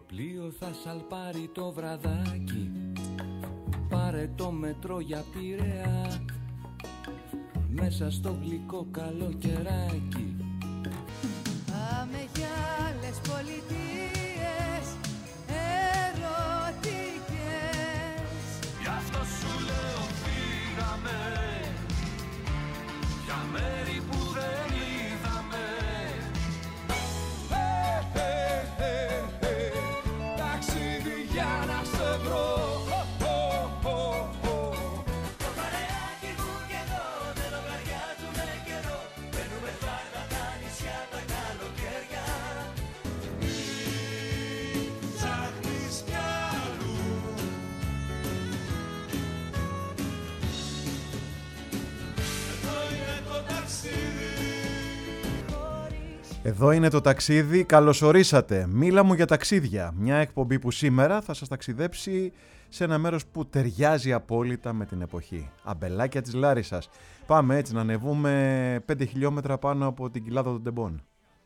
πλοίο θα σαλπάρει το βραδάκι, πάρε το μετρό για Πειραιά, μέσα στο γλυκό καλοκαιράκι. Πάμε για άλλες πολιτείες ερωτικές. Γι' αυτό σου λέω φύγαμε για μέρη που δεν είδαμε. Ταξίδι για να σε βρω. Το παρεάκι μου και εδώ δεν λογαριάζουμε καιρό. Μπαίνουμε φάρμα τα νησιά τα καλοκαίρια. Ψάχνεις κι αλλού. Εδώ είναι το ταξίδι, καλώς ορίσατε. Μίλα μου για ταξίδια. Μια εκπομπή που σήμερα θα σας ταξιδέψει σε ένα μέρος που ταιριάζει απόλυτα με την εποχή. Αμπελάκια της Λάρισσας. Πάμε έτσι να ανεβούμε 5 χιλιόμετρα πάνω από την κοιλάδα των Τεμπών.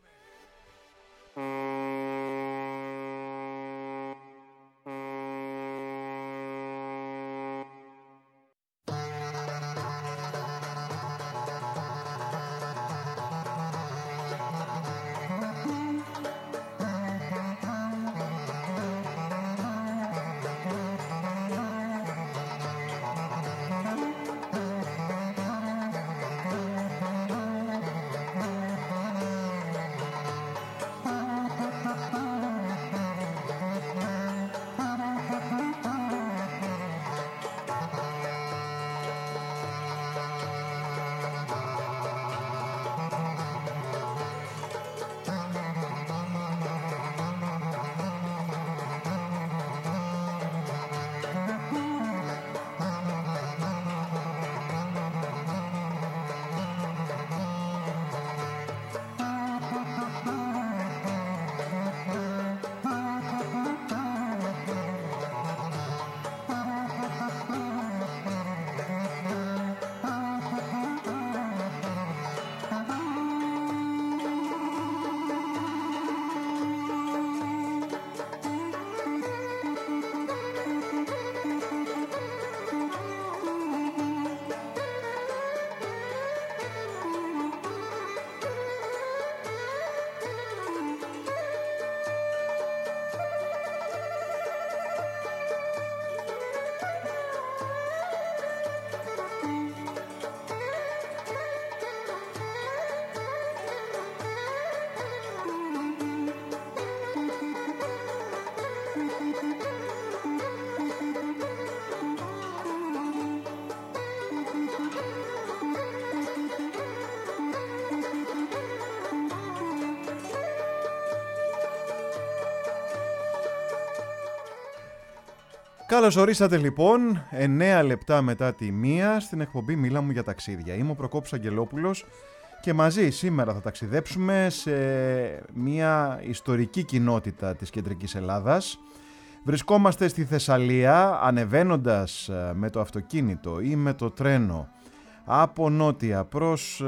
Καλώς ορίσατε λοιπόν, 9 λεπτά μετά τη 1 στην εκπομπή Μίλα μου για ταξίδια. Είμαι ο Προκόπης Αγγελόπουλος και μαζί σήμερα θα ταξιδέψουμε σε μια ιστορική κοινότητα της Κεντρικής Ελλάδας. Βρισκόμαστε στη Θεσσαλία, ανεβαίνοντας με το αυτοκίνητο ή με το τρένο από νότια προς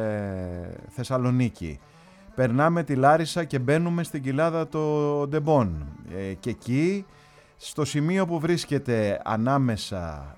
Θεσσαλονίκη. Περνάμε τη Λάρισα και μπαίνουμε στην κοιλάδα των Τεμπών και εκεί, στο σημείο που βρίσκεται ανάμεσα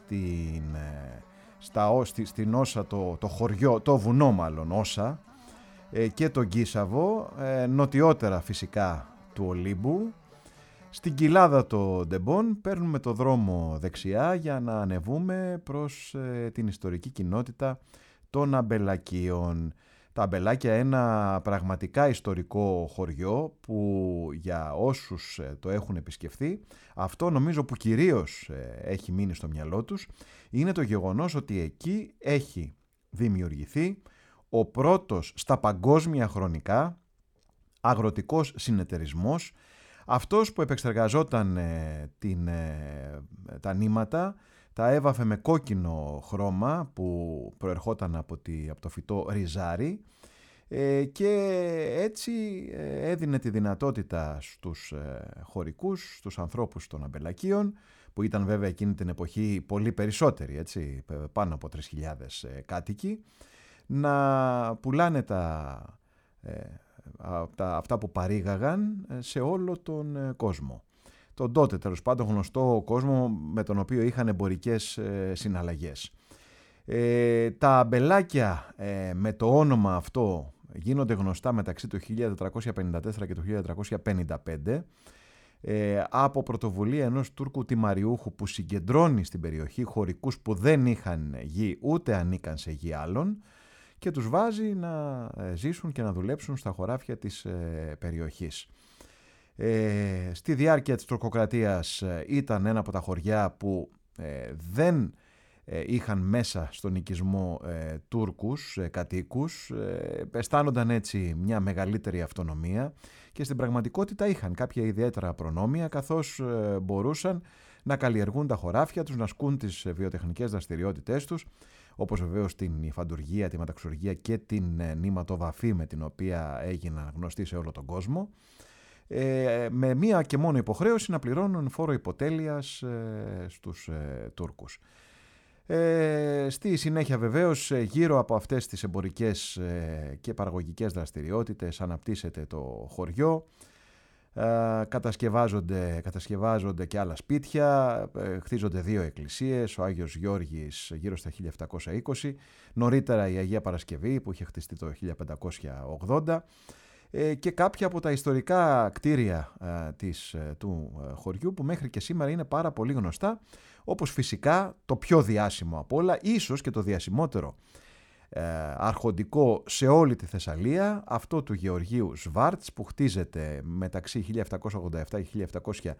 στην Όσα, το χωριό, το βουνό μάλλον Όσα και τον Κίσαβο, νοτιότερα φυσικά του Ολύμπου, στην κοιλάδα των Τεμπών παίρνουμε το δρόμο δεξιά για να ανεβούμε προς την ιστορική κοινότητα των Αμπελακίων. Τα Αμπελάκια, ένα πραγματικά ιστορικό χωριό που για όσους το έχουν επισκεφθεί, αυτό νομίζω που κυρίως έχει μείνει στο μυαλό τους, είναι το γεγονός ότι εκεί έχει δημιουργηθεί ο πρώτος στα παγκόσμια χρονικά αγροτικός συνεταιρισμός, αυτός που επεξεργαζόταν τα νήματα, τα έβαφε με κόκκινο χρώμα που προερχόταν από το φυτό ριζάρι και έτσι έδινε τη δυνατότητα στους χωρικούς, στους ανθρώπους των Αμπελακίων, που ήταν βέβαια εκείνη την εποχή πολύ περισσότεροι, έτσι, πάνω από 3.000 κάτοικοι, να πουλάνε τα αυτά που παρήγαγαν σε όλο τον κόσμο. Τον τότε τέλος πάντων γνωστό κόσμο με τον οποίο είχαν εμπορικές συναλλαγές. Τα αμπελάκια με το όνομα αυτό γίνονται γνωστά μεταξύ του 1454 και του 1455 από πρωτοβουλία ενός Τούρκου τιμαριούχου που συγκεντρώνει στην περιοχή χωρικούς που δεν είχαν γη ούτε ανήκαν σε γη άλλων και τους βάζει να ζήσουν και να δουλέψουν στα χωράφια της περιοχής. Στη διάρκεια της τουρκοκρατίας ήταν ένα από τα χωριά που δεν είχαν μέσα στον οικισμό Τούρκους κατοίκους, αισθάνονταν έτσι μια μεγαλύτερη αυτονομία και στην πραγματικότητα είχαν κάποια ιδιαίτερα προνόμια καθώς μπορούσαν να καλλιεργούν τα χωράφια τους, να ασκούν τις βιοτεχνικές δραστηριότητές τους, όπως βεβαίως την υφαντουργία, τη ματαξουργία και την νηματοβαφή με την οποία έγιναν γνωστοί σε όλο τον κόσμο, με μία και μόνο υποχρέωση να πληρώνουν φόρο υποτέλειας στους Τούρκους. Στη συνέχεια βεβαίως γύρω από αυτές τις εμπορικές και παραγωγικές δραστηριότητες αναπτύσσεται το χωριό, κατασκευάζονται και άλλα σπίτια, χτίζονται 2 εκκλησίες, ο Άγιος Γιώργης γύρω στα 1720, νωρίτερα η Αγία Παρασκευή που είχε χτιστεί το 1580 και κάποια από τα ιστορικά κτίρια του χωριού που μέχρι και σήμερα είναι πάρα πολύ γνωστά, όπως φυσικά το πιο διάσημο από όλα, ίσως και το διασημότερο αρχοντικό σε όλη τη Θεσσαλία, αυτό του Γεωργίου Σβάρτς που χτίζεται μεταξύ 1787 και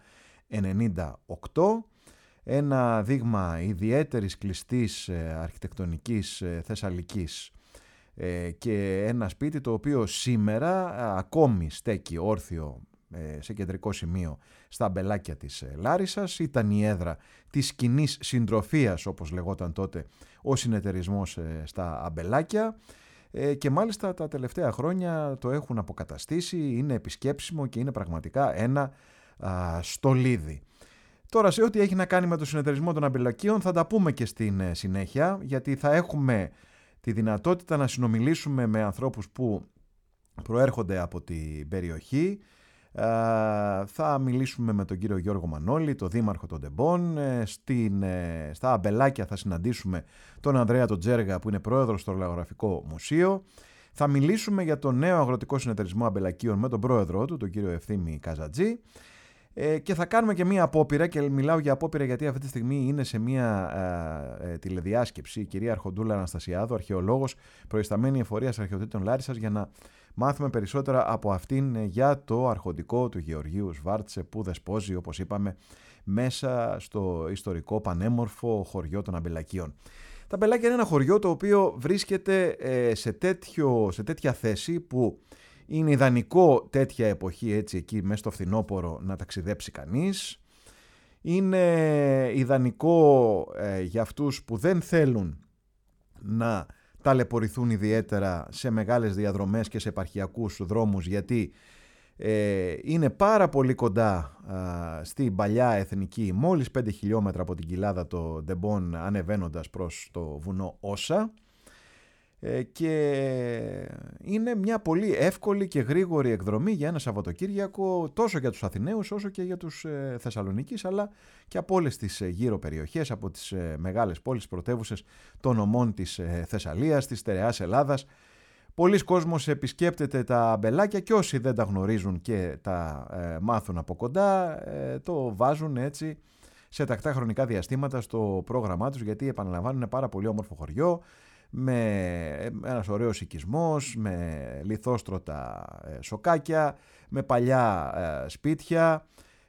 1798, ένα δείγμα ιδιαίτερης κλειστής αρχιτεκτονικής θεσσαλικής και ένα σπίτι το οποίο σήμερα ακόμη στέκει όρθιο σε κεντρικό σημείο στα αμπελάκια της Λάρισσας. Ήταν η έδρα της κοινής συντροφίας, όπως λεγόταν τότε ο συνεταιρισμός στα αμπελάκια, και μάλιστα τα τελευταία χρόνια το έχουν αποκαταστήσει, είναι επισκέψιμο και είναι πραγματικά ένα στολίδι. Τώρα σε ό,τι έχει να κάνει με το συνεταιρισμό των αμπελακίων θα τα πούμε και στην συνέχεια, γιατί θα έχουμε τη δυνατότητα να συνομιλήσουμε με ανθρώπους που προέρχονται από την περιοχή. Θα μιλήσουμε με τον κύριο Γιώργο Μανώλη, τον δήμαρχο των Ντεμπών. Στα αμπελάκια θα συναντήσουμε τον Ανδρέα τον Τζέργα που είναι πρόεδρος στο Λαογραφικό Μουσείο. Θα μιλήσουμε για τον νέο αγροτικό συνεταιρισμό αμπελακίων με τον πρόεδρό του, τον κύριο Ευθύμη Καζατζή. Και θα κάνουμε και μία απόπειρα, και μιλάω για απόπειρα γιατί αυτή τη στιγμή είναι σε μία τηλεδιάσκεψη η κυρία Αρχοντούλα Αναστασιάδου, αρχαιολόγος, προϊσταμένη εφορίας αρχαιοτήτων Λάρισσας, για να μάθουμε περισσότερα από αυτήν για το αρχοντικό του Γεωργίου Σβάρτσε που δεσπόζει, όπως είπαμε, μέσα στο ιστορικό πανέμορφο χωριό των Αμπελακίων. Τα Αμπελάκια είναι ένα χωριό το οποίο βρίσκεται σε τέτοια θέση που είναι ιδανικό τέτοια εποχή, έτσι εκεί μέσα στο φθινόπωρο, να ταξιδέψει κανείς. Είναι ιδανικό για αυτούς που δεν θέλουν να ταλαιπωρηθούν ιδιαίτερα σε μεγάλες διαδρομές και σε επαρχιακούς δρόμους, γιατί είναι πάρα πολύ κοντά στην παλιά εθνική, μόλις 5 χιλιόμετρα από την κοιλάδα των Ντεμπών ανεβαίνοντας προς το βουνό Όσα, και είναι μια πολύ εύκολη και γρήγορη εκδρομή για ένα Σαββατοκύριακο, τόσο για τους Αθηναίους όσο και για τους Θεσσαλονίκης, αλλά και από όλες τις γύρω περιοχές, από τις μεγάλες πόλεις πρωτεύουσες των ομών της Θεσσαλίας, της στερεάς Ελλάδας. Πολλοί κόσμος επισκέπτεται τα αμπελάκια και όσοι δεν τα γνωρίζουν και τα μάθουν από κοντά, το βάζουν έτσι σε τακτά χρονικά διαστήματα στο πρόγραμμά τους, γιατί επαναλαμβάνουν είναι πάρα πολύ όμορφο χωριό, με ένας ωραίος οικισμός, με λιθόστρωτα σοκάκια, με παλιά σπίτια,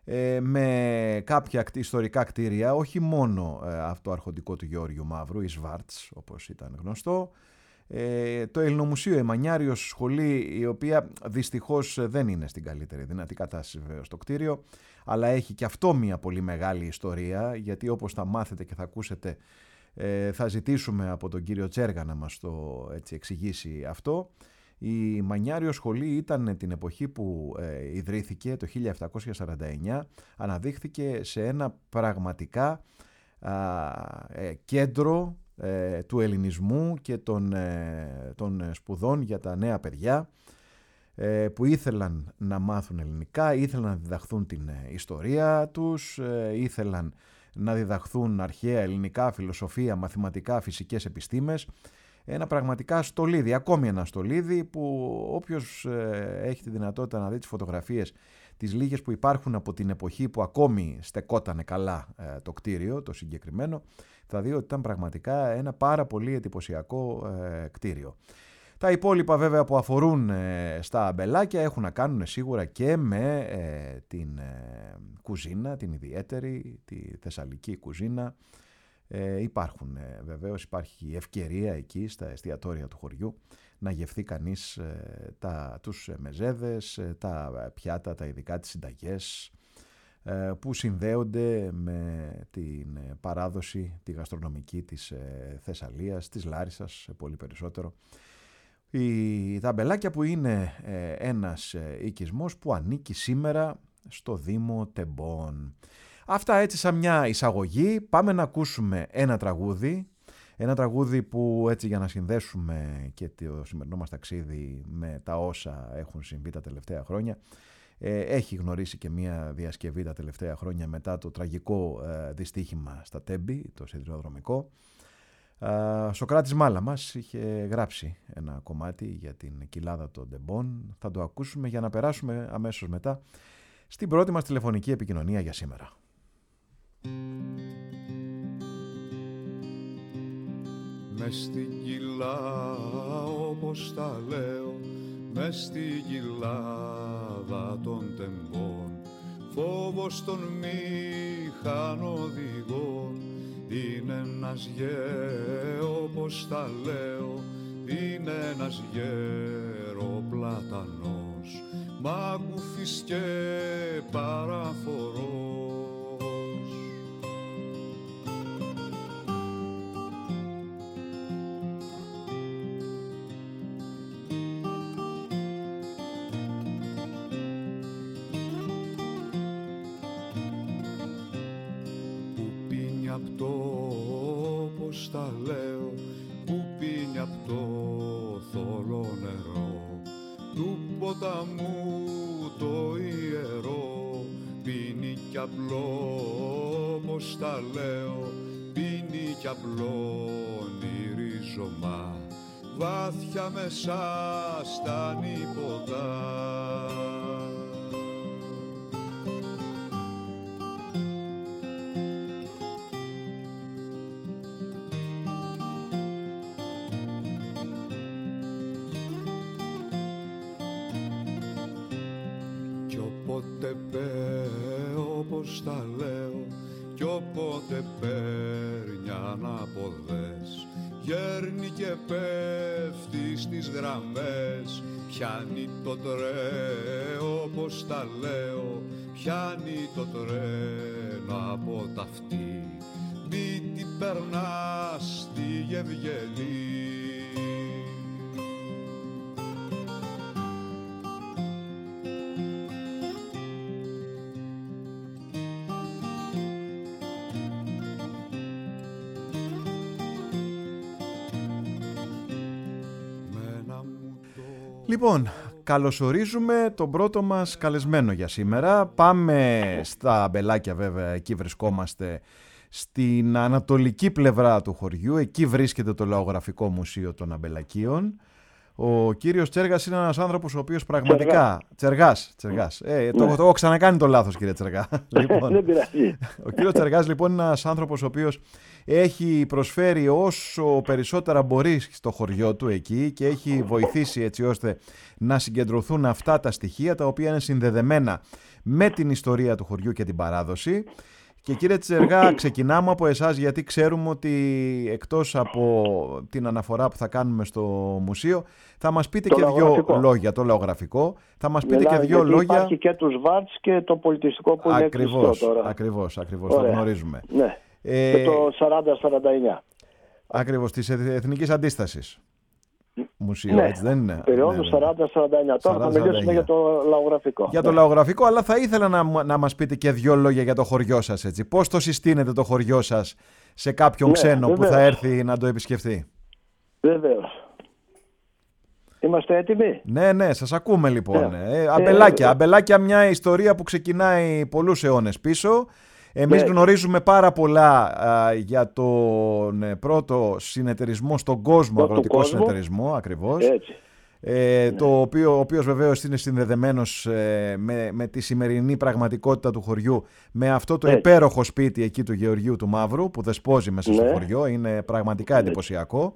με κάποια ιστορικά κτίρια, όχι μόνο αυτό αρχοντικό του Γεώργιου Μαύρου, η Σβάρτς όπως ήταν γνωστό, το Ελληνομουσείο, η Μανιάριος σχολή, η οποία δυστυχώς δεν είναι στην καλύτερη δυνατή κατάσταση στο κτίριο, αλλά έχει και αυτό μια πολύ μεγάλη ιστορία, γιατί όπως θα μάθετε και θα ακούσετε, θα ζητήσουμε από τον κύριο Τσέργα να μας το εξηγήσει αυτό. Η Μανιάριο σχολή ήταν την εποχή που ιδρύθηκε το 1749, αναδείχθηκε σε ένα πραγματικά κέντρο του ελληνισμού και των σπουδών για τα νέα παιδιά. που ήθελαν να μάθουν ελληνικά, ήθελαν να διδαχθούν την ιστορία τους, ήθελαν να διδαχθούν αρχαία ελληνικά, φιλοσοφία, μαθηματικά, φυσικές επιστήμες. Ένα πραγματικά στολίδι, ακόμη ένα στολίδι που όποιος έχει τη δυνατότητα να δει τις φωτογραφίες, τις λίγες που υπάρχουν από την εποχή που ακόμη στεκότανε καλά το κτίριο, το συγκεκριμένο, θα δει ότι ήταν πραγματικά ένα πάρα πολύ εντυπωσιακό κτίριο. Τα υπόλοιπα βέβαια που αφορούν στα αμπελάκια έχουν να κάνουν σίγουρα και με την κουζίνα, την ιδιαίτερη, τη θεσσαλική κουζίνα. Βεβαίως υπάρχει ευκαιρία εκεί στα εστιατόρια του χωριού να γευθεί κανείς τους μεζέδες, τα πιάτα, τα ειδικά, τις συνταγές που συνδέονται με την παράδοση, τη γαστρονομική της Θεσσαλίας, της Λάρισσας πολύ περισσότερο. Τα αμπελάκια που είναι ένας οικισμός που ανήκει σήμερα στο Δήμο Τεμπών. Αυτά έτσι σαν μια εισαγωγή. Πάμε να ακούσουμε ένα τραγούδι που έτσι για να συνδέσουμε και το σημερινό μας ταξίδι με τα όσα έχουν συμβεί τα τελευταία χρόνια. Έχει γνωρίσει και μια διασκευή τα τελευταία χρόνια μετά το τραγικό δυστύχημα στα Τέμπη, το σιδηροδρομικό. Σοκράτης Μάλαμας είχε γράψει ένα κομμάτι για την κοιλάδα των Τεμπών. Θα το ακούσουμε για να περάσουμε αμέσως μετά στην πρώτη μας τηλεφωνική επικοινωνία για σήμερα. Μες στην κοιλάδα όπως τα λέω, μες στην κοιλάδα των Τεμπών, φόβος των μηχανοδηγών, είναι ένας όπως τα λέω, είναι ένας γεροπλατανός, μαγκουφής και παραφορός. Όπως τα λέω, που πίνει απ' το θολό νερό του ποταμού το ιερό, πίνει κι απλό, όπως τα λέω, πίνει κι απλώνει ρίζωμα βάθια μέσα στα νηποτά. Όπως τα λέω, κι όποτε παίρνει ανάποδες, γέρνει και πέφτει στις γραμμές, πιάνει το τρένο, όπως τα λέω, πιάνει το τρένο από τα αυτή, μη την περνά στη Γευγελή. Λοιπόν, καλωσορίζουμε τον πρώτο μας καλεσμένο για σήμερα. Πάμε στα αμπελάκια βέβαια, εκεί βρισκόμαστε στην ανατολική πλευρά του χωριού. Εκεί βρίσκεται το Λαογραφικό Μουσείο των Αμπελακίων. Ο κύριος Τσέργας είναι ένας άνθρωπος ο οποίος πραγματικά... Τσεργάς. Το έχω ξανακάνει το λάθος, κύριε Τσεργά. Λοιπόν, δεν πειράζει. Ο κύριος Τσεργάς λοιπόν είναι ένας άνθρωπος ο οποίος έχει προσφέρει όσο περισσότερα μπορεί στο χωριό του εκεί και έχει βοηθήσει έτσι ώστε να συγκεντρωθούν αυτά τα στοιχεία τα οποία είναι συνδεδεμένα με την ιστορία του χωριού και την παράδοση. Και κύριε Τσεργά, ξεκινάμε από εσάς γιατί ξέρουμε ότι εκτός από την αναφορά που θα κάνουμε στο μουσείο θα μας πείτε και δύο λόγια, το λαογραφικό, θα μας πείτε και δύο λόγια. Υπάρχει και τους ΒΑΤΣ και το πολιτιστικό που είναι κλειστό τώρα. Ακριβώς, το γνωρίζουμε. Ναι, και το 40-49. Ακριβώς, της Εθνικής Αντίστασης. Μουσείο, ναι, έτσι δεν είναι? Περίοδο 40-49. Τώρα θα μιλήσουμε για το λαογραφικό. Για το λαογραφικό, αλλά θα ήθελα να μας πείτε και δύο λόγια για το χωριό σας. Έτσι. Πώς το συστήνετε το χωριό σας σε κάποιον ξένο που θα έρθει να το επισκεφτεί? Βεβαίως. Είμαστε έτοιμοι? Ναι, σας ακούμε λοιπόν. Ναι. Αμπελάκια, μια ιστορία που ξεκινάει πολλούς αιώνες πίσω. Εμείς Ναι. γνωρίζουμε πάρα πολλά για τον πρώτο συνεταιρισμό στον κόσμο, αγροτικό κόσμο. συνεταιρισμό, ακριβώς. Έτσι. Ο οποίος βεβαίως είναι συνδεδεμένος με τη σημερινή πραγματικότητα του χωριού, με αυτό το υπέροχο σπίτι εκεί του Γεωργίου του Μαύρου που δεσπόζει μέσα στο χωριό. Είναι πραγματικά εντυπωσιακό.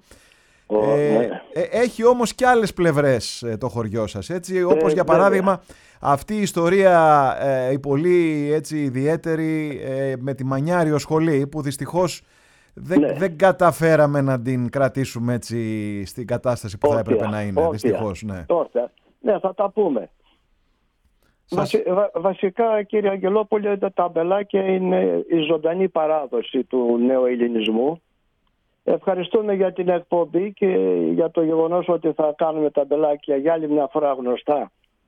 Έχει όμως και άλλες πλευρές το χωριό σας, έτσι, όπως για παράδειγμα αυτή η ιστορία η πολύ έτσι ιδιαίτερη με τη Μανιάριο σχολή, που δυστυχώς δεν καταφέραμε να την κρατήσουμε έτσι στην κατάσταση που θα έπρεπε να είναι, δυστυχώς. Ναι, θα τα πούμε. Βασικά, κύριε Αγγελόπουλε, τα αμπελάκια είναι η ζωντανή παράδοση του νέου ελληνισμού. Ευχαριστούμε για την εκπομπή και για το γεγονός ότι θα κάνουμε τα αμπελάκια για άλλη μια φορά γνωστά.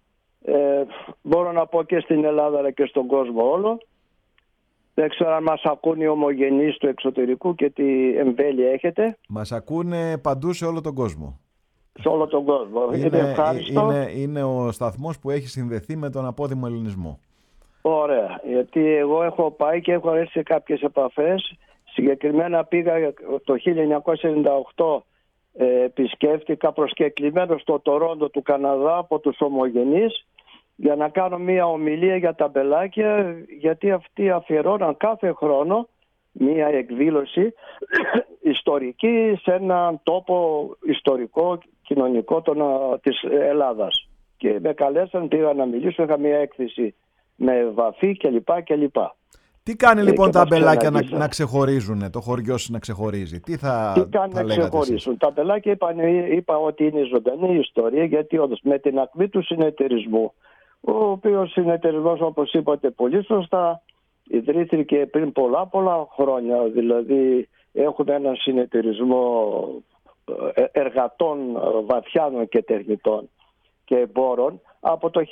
Μπορώ να πω και στην Ελλάδα αλλά και στον κόσμο όλο. Δεν ξέρω αν μας ακούνε οι ομογενείς του εξωτερικού και τι εμβέλεια έχετε. Μας ακούνε παντού σε όλο τον κόσμο. Σε όλο τον κόσμο. Είναι ο σταθμός που έχει συνδεθεί με τον απόδημο ελληνισμό. Ωραία. Γιατί εγώ έχω πάει και έχω έρθει σε κάποιες επαφές. Συγκεκριμένα πήγα το 1998, επισκέφτηκα προσκεκλημένο στο Τορόντο του Καναδά από τους ομογενείς για να κάνω μια ομιλία για τα αμπελάκια, γιατί αυτοί αφιερώναν κάθε χρόνο μια εκδήλωση ιστορική σε έναν τόπο ιστορικό, κοινωνικό της Ελλάδας. Και με καλέσαν, πήγα να μιλήσω, είχα μια έκθεση με βαφή κλπ. Τι κάνει λοιπόν τα αμπελάκια να ξεχωρίζουν, το χωριό να ξεχωρίζει? Τι κάνει να ξεχωρίσουν? Τα αμπελάκια είπα ότι είναι ζωντανή ιστορία, γιατί όντως με την ακμή του συνεταιρισμού, ο οποίος συνεταιρισμός, όπως είπατε πολύ σωστά, ιδρύθηκε πριν πολλά χρόνια. Δηλαδή έχουμε ένα συνεταιρισμό εργατών, βαθιάνων και τεχνητών και εμπόρων από το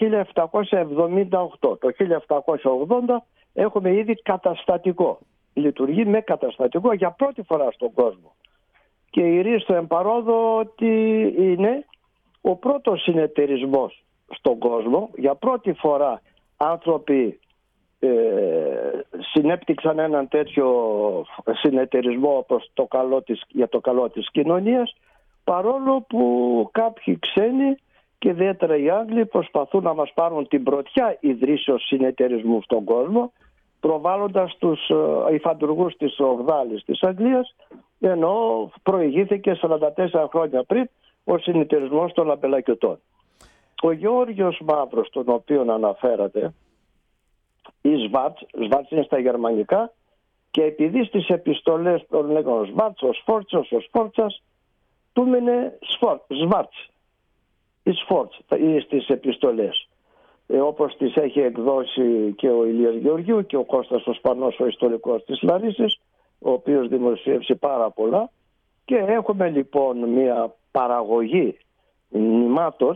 1778. Το 1780 έχουμε ήδη καταστατικό. Λειτουργεί με καταστατικό για πρώτη φορά στον κόσμο. Και ηρίστο εμπαρόδο ότι είναι ο πρώτος συνεταιρισμός στον κόσμο. Για πρώτη φορά άνθρωποι συνέπτυξαν έναν τέτοιο συνεταιρισμό όπως για το καλό της κοινωνίας, παρόλο που κάποιοι ξένοι και ιδιαίτερα οι Άγγλοι προσπαθούν να μας πάρουν την πρωτιά ιδρύσεως συνεταιρισμού στον κόσμο, προβάλλοντας τους υφαντουργούς της Ογδάλης της Αγγλίας, ενώ προηγήθηκε 44 χρόνια πριν ο συνεταιρισμός των αμπελακιωτών. Ο Γεώργιος Μαύρος, τον οποίον αναφέρατε, η Σβάρτς είναι στα γερμανικά, και επειδή στις επιστολές των λέγον Σβάρτς, ο Σφόρτσος, ο Σφόρτσας, του μείνε Σβάρτς. Η Σφόρτς στις επιστολές, όπως τις έχει εκδώσει και ο Ηλίας Γεωργίου και ο Κώστας ο Σπανός, ο ιστορικός της Λαρίσης, ο οποίος δημοσίευσε πάρα πολλά, και έχουμε λοιπόν μια παραγωγή μνημάτων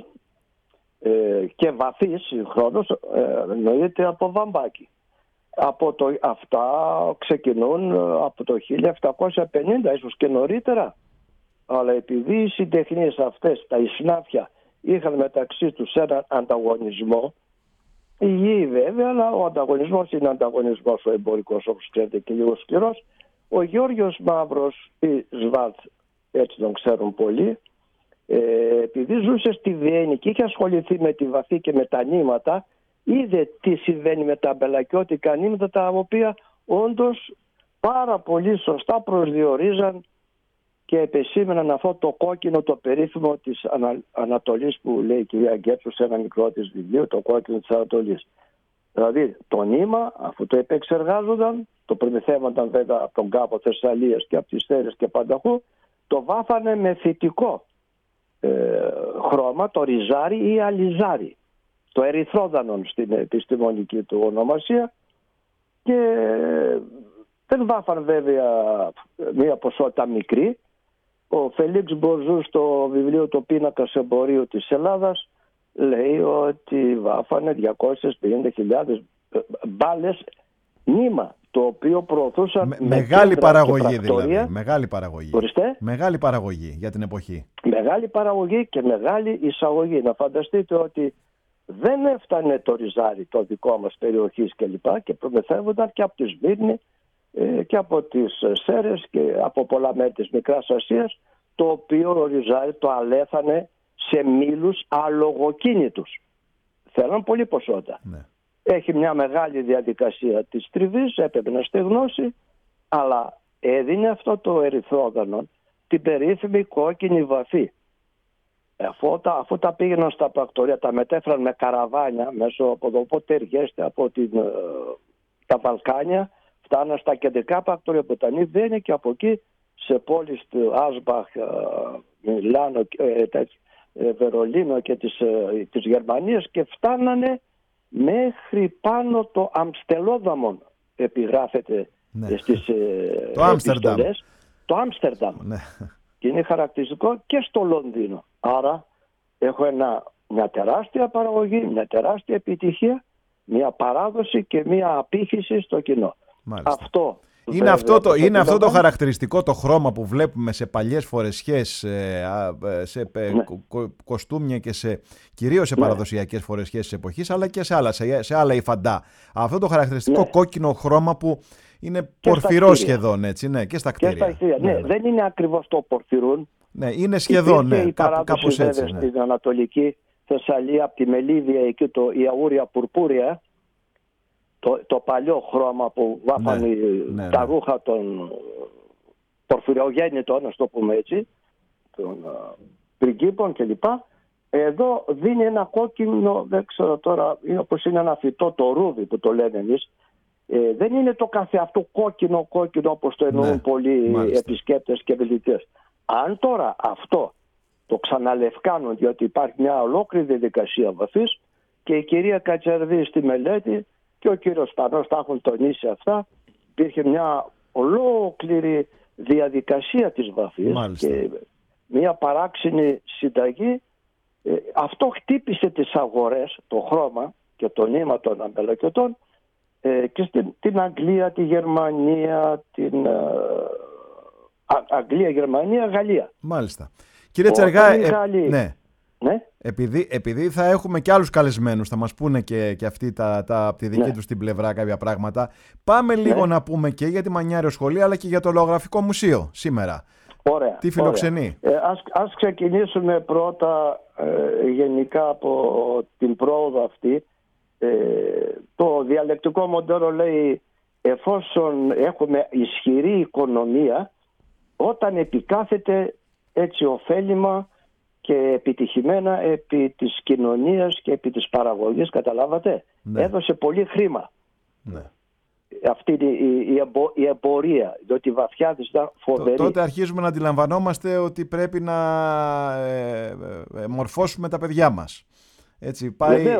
και βαθύς συγχρόνως, εννοείται από βαμβάκι. Αυτά ξεκινούν από το 1750, ίσως και νωρίτερα, αλλά επειδή οι συντεχνίες αυτές, τα ισνάφια, είχαν μεταξύ τους έναν ανταγωνισμό, υγιή βέβαια, αλλά ο ανταγωνισμός είναι ανταγωνισμός ο εμπορικός, όπως ξέρετε, και λίγο σκληρός. Ο Γεώργιος Μαύρος ή Σβάρτ, έτσι τον ξέρουν πολλοί, επειδή ζούσε στη Βιέννη και είχε ασχοληθεί με τη βαθύ και με τα νήματα, είδε τι συμβαίνει με τα αμπελακιώτικα νήματα, τα οποία όντως πάρα πολύ σωστά προσδιορίζαν και επεσήμεναν αυτό το κόκκινο, το περίφημο της Ανατολής, που λέει η κυρία Γκέτσου σε ένα μικρό της βιβλίο, το κόκκινο της Ανατολής. Δηλαδή το νήμα, αφού το επεξεργάζονταν, το προμηθεύονταν βέβαια από τον κάπο Θεσσαλίας και από τις Θέρες και πανταχού, το βάφανε με θητικό χρώμα, το ριζάρι ή αλιζάρι, το ερυθρόδανον στην επιστημονική του ονομασία, και δεν βάφαν βέβαια μια ποσότητα μικρή. Ο Φελίξ Μποζού στο βιβλίο «Το πίνακας εμπορίου της Ελλάδας» λέει ότι βάφανε 250.000 μπάλες νήμα, το οποίο προωθούσαν μεγάλη παραγωγή δηλαδή. Μεγάλη παραγωγή. Ορίστε. Μεγάλη παραγωγή για την εποχή. μεγάλη παραγωγή και μεγάλη εισαγωγή. Να φανταστείτε ότι δεν έφτανε το ριζάρι το δικό μας περιοχής κλπ. Και προμηθεύονταν και από τη Σμύρνη και από τις Σέρρες και από πολλά μέρη της Μικράς Ασίας, το οποίο ριζάρι το αλέθανε σε μήλους αλογοκίνητους. Θέλαν πολύ ποσότητα. Ναι. Έχει μια μεγάλη διαδικασία της τριβής, έπρεπε να στεγνώσει, αλλά έδινε αυτό το ερυθρόδανο την περίφημη κόκκινη βαφή. Αφού τα πήγαιναν στα πρακτορία, τα μετέφεραν με καραβάνια μέσω από εδώ, οπότε Τεργέστε, από τα Βαλκάνια, φτάναν στα κεντρικά πρακτορία που ήταν η Βένη και από εκεί σε πόλεις του Άσμπαχ, Μιλάνο, Βερολίνο και της Γερμανίας και φτάνανε μέχρι πάνω το Αμστελόδαμον, επιγράφεται στις επιστολές. Το Άμστερνταμ. Ναι. Και είναι χαρακτηριστικό και στο Λονδίνο. Άρα έχω μια τεράστια παραγωγή, μια τεράστια επιτυχία, μια παράδοση και μια απήχηση στο κοινό. Μάλιστα. Αυτό είναι αυτό το χαρακτηριστικό, το χρώμα που βλέπουμε σε παλιές φορεσιές, σε κοστούμια και κυρίως σε παραδοσιακές φορεσιές της εποχής, αλλά και σε άλλα υφαντά. Αυτό το χαρακτηριστικό κόκκινο χρώμα που είναι πορφυρό σχεδόν, έτσι, ναι, και στα κτίρια. Ναι, δεν είναι ακριβώς το πορφυρούν. Ναι, είναι σχεδόν, η παράδοση κάπως έτσι. Στην Ανατολική Θεσσαλία, από τη Μελίδια, εκεί η αούρια πουρπούρια, το παλιό χρώμα που βάφανε τα ρούχα των πορφυριογέννητων, να το πούμε έτσι, των πριγκίπων κλπ. Εδώ δίνει ένα κόκκινο, δεν ξέρω τώρα, όπως είναι ένα φυτό, το ρούβι που το λέμε εμείς. Δεν είναι το καθεαυτό κόκκινο όπως το εννοούν πολλοί επισκέπτες και βελτιές. Αν τώρα αυτό το ξαναλευκάνουν, διότι υπάρχει μια ολόκληρη διαδικασία βαφής και η κυρία Κατσαρδή στη μελέτη και ο κύριος Σπανός τα έχουν τονίσει αυτά, υπήρχε μια ολόκληρη διαδικασία της βαφής και μια παράξενη συνταγή. Αυτό χτύπησε τις αγορές, το χρώμα και το νήμα των αμπελοκιωτών, και στην Αγγλία, τη Γερμανία, Αγγλία, Γερμανία, Γαλλία. Μάλιστα. Κύριε Τσεργά, επειδή θα έχουμε και άλλους καλεσμένους, θα μας πούνε και αυτοί από τη δική τους την πλευρά κάποια πράγματα, πάμε λίγο να πούμε και για τη Μανιάριο Σχολή, αλλά και για το Λογογραφικό Μουσείο σήμερα. Ωραία. Τι φιλοξενεί? Ας ξεκινήσουμε πρώτα γενικά από την πρόοδο αυτή. Το διαλεκτικό μοντέλο λέει, εφόσον έχουμε ισχυρή οικονομία, όταν επικάθεται έτσι ωφέλιμα και επιτυχημένα επί της κοινωνίας και επί της παραγωγής, καταλάβατε, έδωσε πολύ χρήμα. Αυτή η εμπορία, διότι η βαθιά της ήταν φοβερή. Τότε αρχίζουμε να αντιλαμβανόμαστε ότι πρέπει να μορφώσουμε τα παιδιά μας. Έτσι,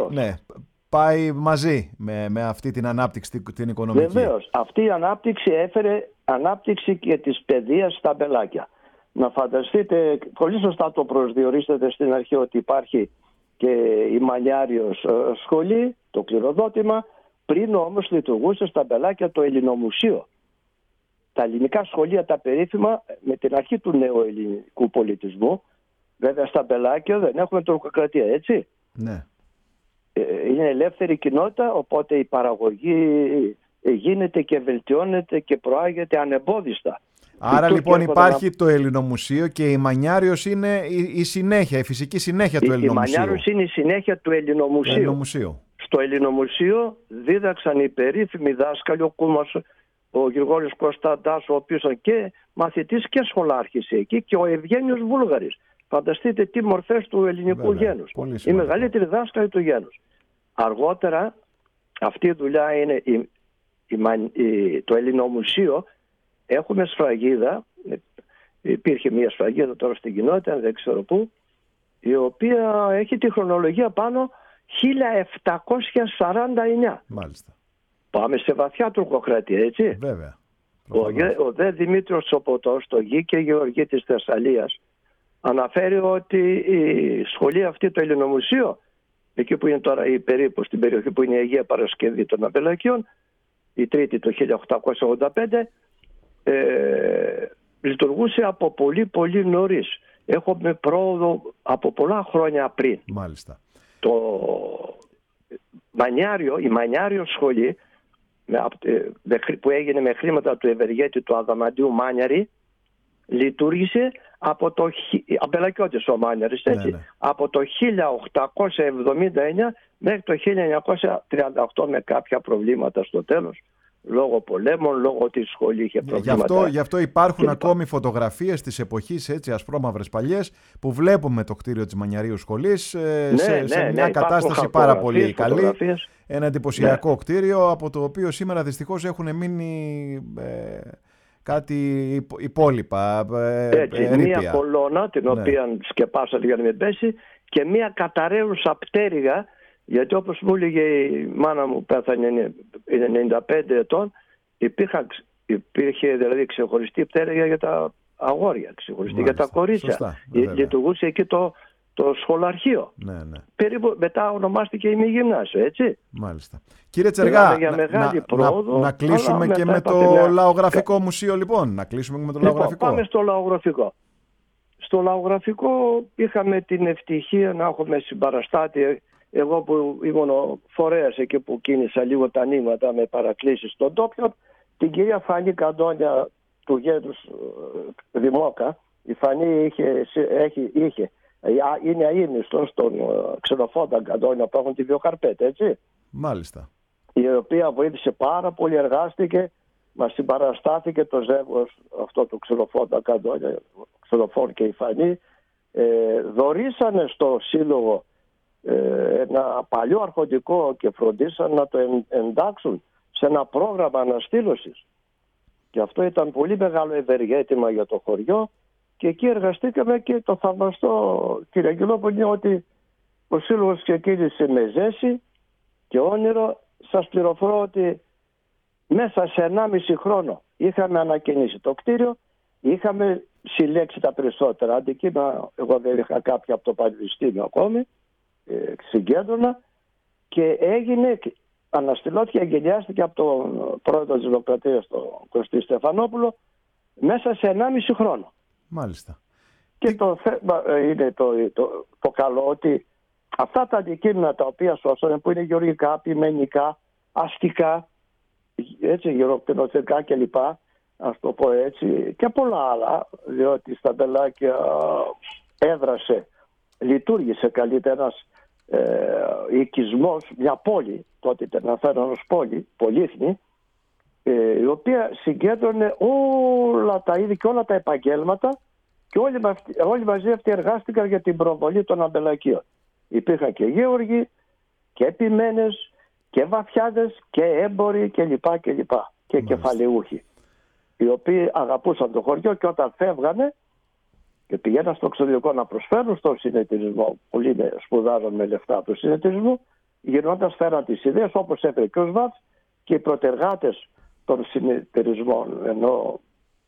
πάει μαζί με αυτή την ανάπτυξη την οικονομική. Βεβαίως. Αυτή η ανάπτυξη έφερε ανάπτυξη και της παιδείας στα μπελάκια. Να φανταστείτε, πολύ σωστά το προσδιορίσατε στην αρχή, ότι υπάρχει και η Μανιάριος Σχολή, το κληροδότημα, πριν όμως λειτουργούσε στα μπελάκια το Ελληνομουσείο. Τα ελληνικά σχολεία, τα περίφημα, με την αρχή του νέου ελληνικού πολιτισμού, βέβαια στα μπελάκια δεν έχουμε τουρκοκρατία, έτσι. Ναι. Είναι ελεύθερη κοινότητα, οπότε η παραγωγή γίνεται και βελτιώνεται και προάγεται ανεμπόδιστα. Άρα λοιπόν υπάρχει το Ελληνομουσείο και η Μανιάριος είναι η συνέχεια, η φυσική συνέχεια του Ελληνομουσείου. Η Μανιάριος είναι η συνέχεια του Ελληνομουσείου. Στο Ελληνομουσείο δίδαξαν οι περίφημοι δάσκαλοι, ο Κούμας, ο Γρηγόρης Κωνσταντάς, ο οποίος ήταν και μαθητής και σχολάρχης εκεί, και ο Ευγένιος Βούλγαρης. Φανταστείτε τι μορφές του ελληνικού γένους. Οι μεγαλύτεροι δάσκαλοι του γένους. Αργότερα αυτή η δουλειά είναι το Ελληνομουσείο. Έχουμε σφραγίδα, υπήρχε μια σφραγίδα τώρα στην κοινότητα, δεν ξέρω πού, η οποία έχει τη χρονολογία πάνω 1749. Μάλιστα. Πάμε σε βαθιά τουρκοκρατία, έτσι. Βέβαια. Ο δε Δημήτριος Τσοποτός, το Γη και Γεωργή της Θεσσαλίας, αναφέρει ότι η σχολή αυτή, το Ελληνομουσείο, εκεί που είναι τώρα περίπου στην περιοχή που είναι η Αγία Παρασκευή των Αμπελακίων, η τρίτη το 1885, λειτουργούσε από πολύ πολύ νωρίς. έχουμε πρόοδο από πολλά χρόνια πριν. Μάλιστα. Το Μανιάριο, η Μανιάριο σχολή που έγινε με χρήματα του ευεργέτη του Αδαμαντίου Μάνιαρη, λειτουργήσε από το Αμπελακιώτης ο Μάνιαρης, έτσι, Ναι. από το 1879 μέχρι το 1938 με κάποια προβλήματα στο τέλος, λόγω πολέμων, λόγω ότι η σχολή είχε προβλήματα. Γι' αυτό υπάρχουν Και ακόμη φωτογραφίες της εποχής, έτσι, ασπρόμαυρες παλιές, που βλέπουμε το κτίριο της Μανιαρίου Σχολής σε μια κατάσταση πάρα πολύ καλή. Ένα εντυπωσιακό κτίριο, από το οποίο σήμερα δυστυχώς έχουν μείνει κάτι υπόλοιπα. Μία κολόνα την οποία σκεπάσατε για να μην πέσει και μία καταραίουσα πτέρυγα, γιατί όπως μου έλεγε η μάνα μου, πέθανε, είναι 95 ετών, υπήρχε δηλαδή ξεχωριστή πτέρυγα για τα αγόρια, ξεχωριστή για τα κορίτσια. Σωστά, λειτουργούσε εκεί το σχολαρχείο. Ναι. Περίπου μετά ονομάστηκε ημιγυμνάσιο, έτσι. Μάλιστα. Κύριε Τσεργά, να κλείσουμε και με το Λαογραφικό Μουσείο, λοιπόν. Να κλείσουμε και με το Λαογραφικό. Πάμε στο Λαογραφικό. Στο Λαογραφικό είχαμε την ευτυχία να έχουμε συμπαραστάτη. Εγώ που ήμουν ο φορέας εκεί που κίνησα λίγο τα νήματα με παρακλήσεις στον τόπιο, την κυρία Φανή Καντώνια του Γέντους Δημόκα. Η Φανή είχε είναι αείμνηστος στον Ξενοφόντα Καντώνια που έχουν τη Βιοκαρπέτη, έτσι. Μάλιστα. Η οποία βοήθησε πάρα πολύ, εργάστηκε, μας συμπαραστάθηκε το ζεύγος αυτό του Ξενοφόντα Καντώνια, Ξενοφών και η Φανή. Δωρήσανε στο Σύλλογο ένα παλιό αρχοντικό και φροντίσαν να το εντάξουν σε ένα πρόγραμμα αναστήλωσης. Και αυτό ήταν πολύ μεγάλο ευεργέτημα για το χωριό. Και εκεί εργαστήκαμε και το θαυμαστό, κύριε Αγγελόπουλο, είναι ότι ο Σύλλογος ξεκίνησε με ζέση και όνειρο. Σας πληροφορώ ότι μέσα σε 1,5 χρόνο είχαμε ανακαινήσει το κτίριο, είχαμε συλλέξει τα περισσότερα αντικείμενα. Εγώ δεν είχα κάποια από το Πανεπιστήμιο ακόμη, συγκέντρωνα, και αναστηλώθηκε, εγγενιάστηκε από τον πρόεδρο της Δημοκρατίας, τον Κωστή Στεφανόπουλο, μέσα σε 1,5 χρόνο. Μάλιστα. Και το θέμα είναι το καλό, ότι αυτά τα αντικείμενα τα οποία σώσανε, που είναι γεωργικά, ποιμενικά, αστικά, έτσι, γεωροκτηνοθετικά κλπ, ας το πω έτσι, και πολλά άλλα, διότι στα Μπελάκια έδρασε, λειτουργήσε καλύτερα ένας οικισμός, μια πόλη, τότε ήταν αναφέρον πόλη, Πολύθνη, η οποία συγκέντρωνε όλα τα είδη και όλα τα επαγγέλματα, και όλοι μαζί αυτοί εργάστηκαν για την προβολή των αμπελακίων. Υπήρχαν και γεωργοί και επιμένες και βαθιάδες και έμποροι κλπ. Και κεφαλαιούχοι, οι οποίοι αγαπούσαν το χωριό και όταν φεύγανε και πηγαίναν στο εξωτερικό να προσφέρουν στον συνεταιρισμό, πολλοί σπουδάζαν με λεφτά του συνεταιρισμού, γυρνώντας φέραν τις ιδέες, όπως έφερε και ο ΣΒΑΤΣ και οι προτεργάτες των συνεταιρισμών, ενώ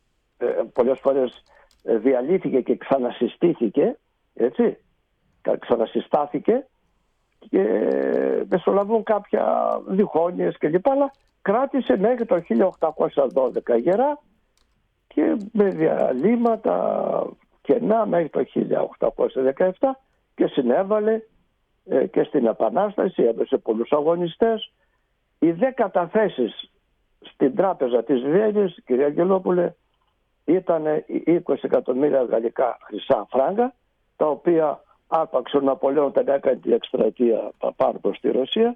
πολλές φορές διαλύθηκε και ξανασυστήθηκε, έτσι, ξανασυστάθηκε και μεσολαβούν κάποια διχόνοιες κλπ. Αλλά κράτησε μέχρι το 1812 γερά και με διαλύματα κενά μέχρι το 1817 και συνέβαλε και στην Επανάσταση, έδωσε πολλούς αγωνιστές. Οι 10 καταθέσεις στην τράπεζα της Βιέννης, κυρία Αγγελόπουλε, ήταν 20 εκατομμύρια γαλλικά χρυσά φράγκα, τα οποία άρπαξε ο Ναπολέον όταν έκανε την εκστρατεία πάνω προς τη Ρωσία,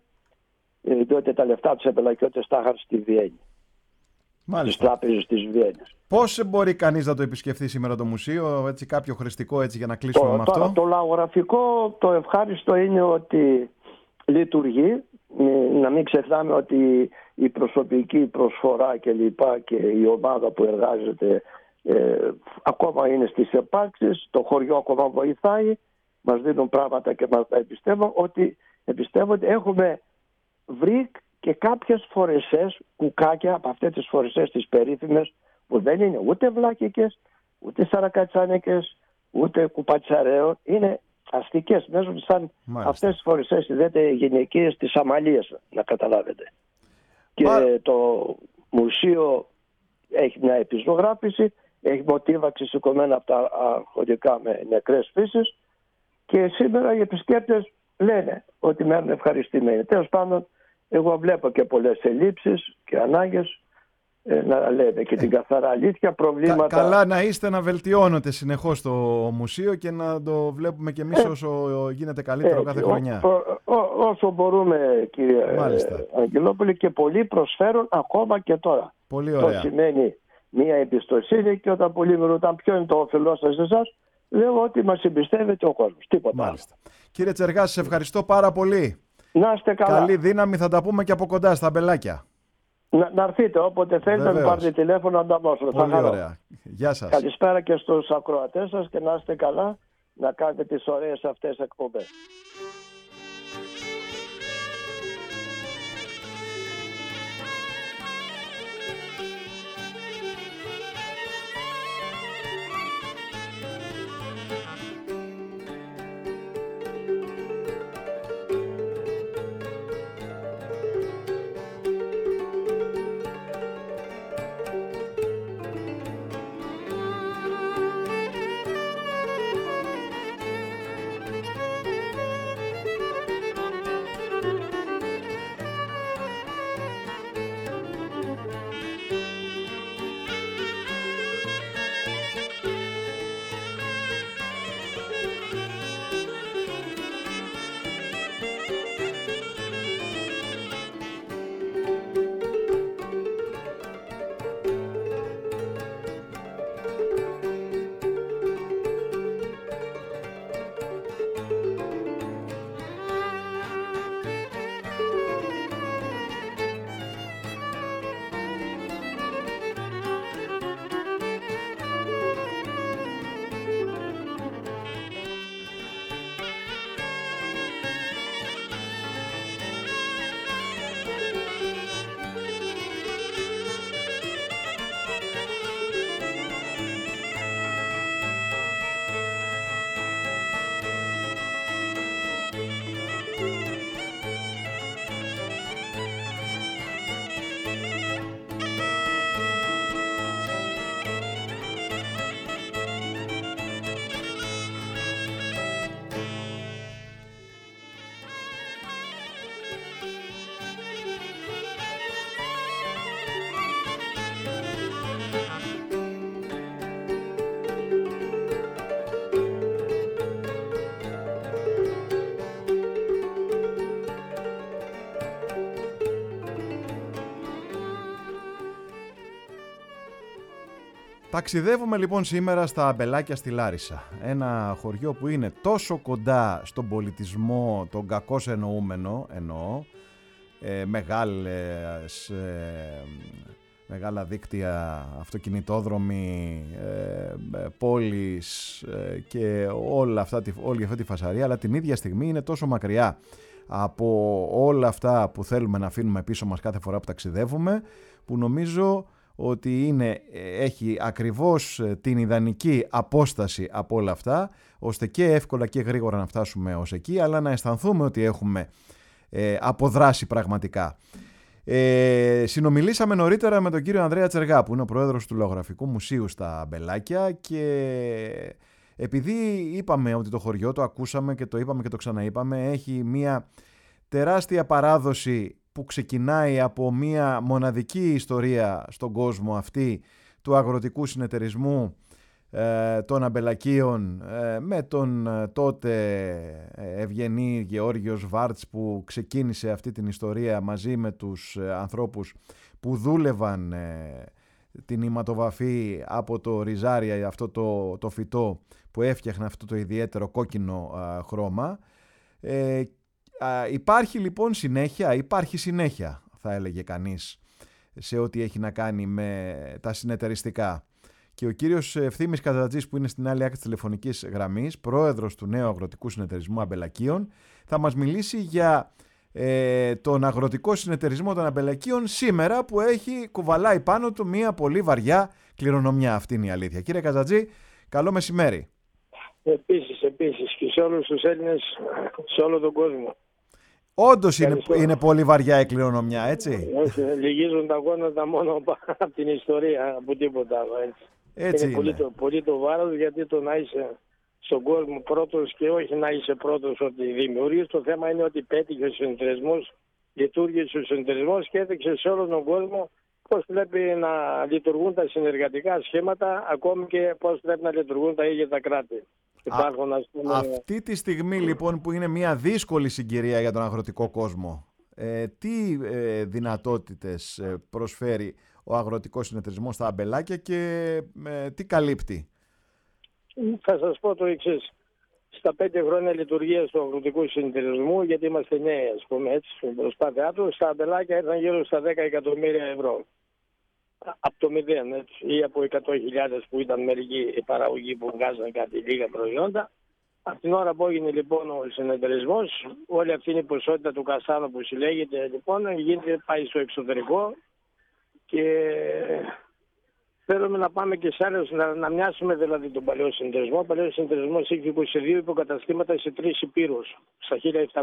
διότι τα λεφτά τους εμπελακιώτες τα είχαν στη Βιέννη. Στις τράπεζες της Βιέννης. Πώς μπορεί κανείς να το επισκεφθεί σήμερα το μουσείο, έτσι, κάποιο χρηστικό, έτσι, για να κλείσουμε με αυτό? Το λαογραφικό, το ευχάριστο είναι ότι λειτουργεί. Να μην ξεχνάμε ότι η προσωπική προσφορά και η ομάδα που εργάζεται ακόμα είναι στις επάρξεις. Το χωριό ακόμα βοηθάει, μας δίνουν πράγματα και μας τα εμπιστεύω ότι έχουμε βρει και κάποιες φορεσές, κουκάκια από αυτές τις φορεσές τις περίφημες, που δεν είναι ούτε βλάκικες, ούτε σαρακατσάνικες, ούτε κουπατσαρέων, είναι αστικές, μέσα σαν αυτές τις φορεσές, είδατε, γυναικείες της Αμαλίας, να καταλάβετε. Και το μουσείο έχει μια επιζωγράφηση, έχει μοτίβα ξεσηκωμένα από τα χωρικά με νεκρές φύσεις, και σήμερα οι επισκέπτες λένε ότι μένουν ευχαριστημένοι. Τέλος πάντων, εγώ βλέπω και πολλές ελλείψεις και ανάγκες, να λέτε και την καθαρά αλήθεια, προβλήματα. Καλά να είστε, να βελτιώνετε συνεχώς το μουσείο και να το βλέπουμε κι εμείς όσο γίνεται καλύτερο κάθε χρονιά. Όσο μπορούμε, κύριε Αγγελόπουλε, και πολλοί προσφέρουν ακόμα και τώρα. Πολύ ωραία. Αυτό σημαίνει μια εμπιστοσύνη, και όταν πολλοί με ρωτάνε ποιο είναι το όφελό σας εσάς, λέω ότι μας εμπιστεύεται ο κόσμος. Τίποτα. Μάλιστα. Κύριε Τσεργά, σας ευχαριστώ πάρα πολύ. Να είστε καλά. Καλή δύναμη, θα τα πούμε και από κοντά στα αμπελάκια. Να έρθετε όποτε θέλετε, να πάρετε τηλέφωνο να τα δώσω. Πολύ ωραία. Γεια σας. Καλησπέρα και στους ακροατές σας, και να είστε καλά, να κάνετε τις ωραίες αυτές εκπομπές. Ταξιδεύουμε λοιπόν σήμερα στα Αμπελάκια στη Λάρισα, ένα χωριό που είναι τόσο κοντά στον πολιτισμό, τον κακώς εννοούμενο, μεγάλα δίκτυα, αυτοκινητόδρομοι, πόλεις και όλη αυτή τη φασαρία, αλλά την ίδια στιγμή είναι τόσο μακριά από όλα αυτά που θέλουμε να αφήνουμε πίσω μας κάθε φορά που ταξιδεύουμε, που νομίζω ότι έχει ακριβώς την ιδανική απόσταση από όλα αυτά, ώστε και εύκολα και γρήγορα να φτάσουμε ως εκεί, αλλά να αισθανθούμε ότι έχουμε αποδράσει πραγματικά. Συνομιλήσαμε νωρίτερα με τον κύριο Ανδρέα Τσεργά, που είναι ο πρόεδρος του Λογογραφικού Μουσείου στα Αμπελάκια, και επειδή είπαμε ότι το χωριό, το ακούσαμε και το είπαμε και το ξαναείπαμε, έχει μια τεράστια παράδοση που ξεκινάει από μια μοναδική ιστορία στον κόσμο, αυτή του αγροτικού συνεταιρισμού των Αμπελακίων, με τον τότε ευγενή Γεώργιο Βάρτς, που ξεκίνησε αυτή την ιστορία μαζί με τους ανθρώπους που δούλευαν την ηματοβαφή από το ριζάρια, αυτό το φυτό που έφτιαχνε αυτό το ιδιαίτερο κόκκινο χρώμα. Υπάρχει λοιπόν συνέχεια θα έλεγε κανείς, σε ό,τι έχει να κάνει με τα συνεταιριστικά. Και ο κύριος Ευθύμης Καζατζής, που είναι στην άλλη άκρη της τηλεφωνικής γραμμής, πρόεδρος του νέου αγροτικού συνεταιρισμού Αμπελακίων, θα μας μιλήσει για τον αγροτικό συνεταιρισμό των Αμπελακίων σήμερα, που κουβαλάει πάνω του μια πολύ βαριά κληρονομιά. Αυτή είναι η αλήθεια. Κύριε Καζατζή, καλό μεσημέρι. Επίσης και σε όλους τους Έλληνες, σε όλο τον κόσμο. Όντως είναι πολύ βαριά η κληρονομιά, έτσι. Λυγίζουν τα γόνατα μόνο από την ιστορία, από τίποτα άλλο, έτσι. Έτσι είναι. Πολύ το βάρος, γιατί το να είσαι στον κόσμο πρώτος και όχι να είσαι πρώτος ότι δημιουργείς. Το θέμα είναι ότι πέτυχε ο συνεταιρισμός, λειτουργήσε ο συνεταιρισμός και έδειξε σε όλο τον κόσμο πώς πρέπει να λειτουργούν τα συνεργατικά σχήματα, ακόμη και πώς πρέπει να λειτουργούν τα ίδια τα κράτη. Αυτή τη στιγμή λοιπόν που είναι μια δύσκολη συγκυρία για τον αγροτικό κόσμο, τι δυνατότητες προσφέρει ο αγροτικός συνεταιρισμός στα αμπελάκια και τι καλύπτει? Θα σας πω το εξής. Στα 5 χρόνια λειτουργίας του αγροτικού συνεταιρισμού, γιατί είμαστε νέοι, ας πούμε έτσι, στην προσπάθειά του, στα αμπελάκια ήρθαν γύρω στα 10 εκατομμύρια ευρώ. Από το 0, έτσι, ή από 100.000 που ήταν μερικοί παραγωγοί που βγάζαν κάτι λίγα προϊόντα. Από την ώρα που έγινε λοιπόν ο συνεταιρισμός, όλη αυτή η ποσότητα του καστάνου που συλλέγεται λοιπόν πάει στο εξωτερικό και θέλουμε να πάμε και σε άλλες, να μοιάσουμε δηλαδή τον παλαιό συνεταιρισμό. Ο παλαιός συνεταιρισμός είχε 22 υποκαταστήματα σε 3 υπήρους, στα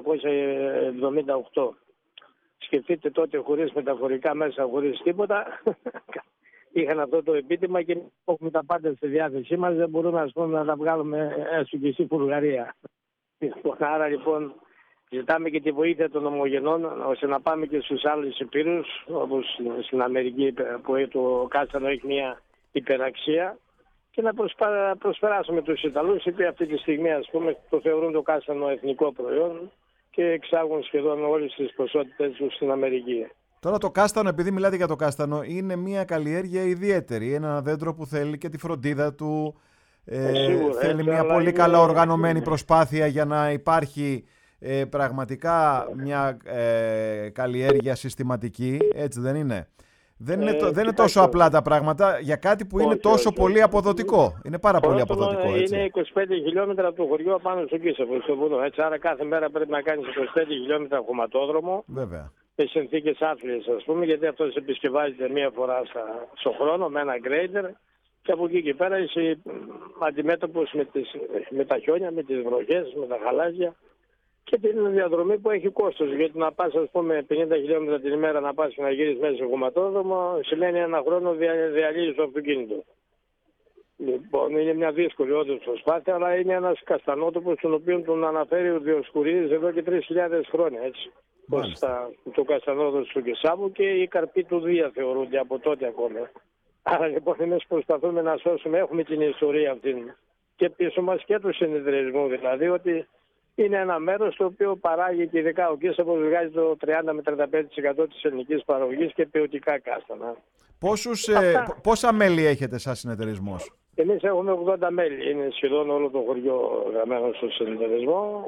1778. Σκεφτείτε τότε χωρίς μεταφορικά μέσα, χωρίς τίποτα, είχαν αυτό το επίτευγμα και έχουμε τα πάντα στη διάθεσή μας, δεν μπορούμε ας πούμε, να τα βγάλουμε έστω και στη Βουλγαρία. Άρα λοιπόν ζητάμε και τη βοήθεια των ομογενών ώστε να πάμε και στους άλλους υπήρους, όπως στην Αμερική που το κάστανο έχει μια υπεραξία, και να προσπεράσουμε τους Ιταλούς, οι οποίοι αυτή τη στιγμή ας πούμε, το θεωρούν το κάστανο εθνικό προϊόν και εξάγουν σχεδόν όλες τις ποσότητες τους στην Αμερική. Τώρα το κάστανο, επειδή μιλάτε για το κάστανο, είναι μια καλλιέργεια ιδιαίτερη. Ένα δέντρο που θέλει και τη φροντίδα του. Σίγουρα, θέλει μια πολύ καλά οργανωμένη προσπάθεια για να υπάρχει πραγματικά μια καλλιέργεια συστηματική. Έτσι δεν είναι? Δεν είναι τόσο απλά τα πράγματα για κάτι που είναι τόσο πολύ αποδοτικό. Είναι πάρα πολύ αποδοτικό. Έτσι. Είναι 25 χιλιόμετρα από το χωριό πάνω στο Κίσαφο, στο βουνό. Έτσι, άρα κάθε μέρα πρέπει να κάνεις 25 χιλιόμετρα χωματόδρομο. Βέβαια. Σε συνθήκες άθλιες, ας πούμε, γιατί αυτός επισκευάζεται μία φορά στο χρόνο με ένα γκρέιντερ και από εκεί και πέρα είσαι αντιμέτωπος με τα χιόνια, με τις βροχές, με τα χαλάζια και την διαδρομή που έχει κόστος. Γιατί να πας, ας πούμε, 50 χιλιόμετρα την ημέρα να πας και να γύρεις μέσα σε χωματόδρομο σημαίνει ένα χρόνο διαλύεις το αυτοκίνητο. Λοιπόν, είναι μια δύσκολη όντως προσπάθεια, αλλά είναι ένας καστανότοπος τον οποίο τον αναφέρει ο Διοσκουρίδης εδώ και 3.000 χρόνια, έτσι. Το καστανόδος του Κεσάβου και οι καρποί του Δία θεωρούνται από τότε ακόμα. Άρα λοιπόν εμείς προσπαθούμε να σώσουμε, έχουμε την ιστορία αυτή και πίσω μας και του συνεταιρισμού, δηλαδή ότι είναι ένα μέρος το οποίο παράγει και ειδικά ο Κέσαβος βγάζει το 30 με 35% της ελληνικής παραγωγής και ποιοτικά κάστανα. Πόσα μέλη έχετε σαν συνεταιρισμός? Εμείς έχουμε 80 μέλη, είναι σχεδόν όλο το χωριό γραμμένο στο συνεταιρισμό.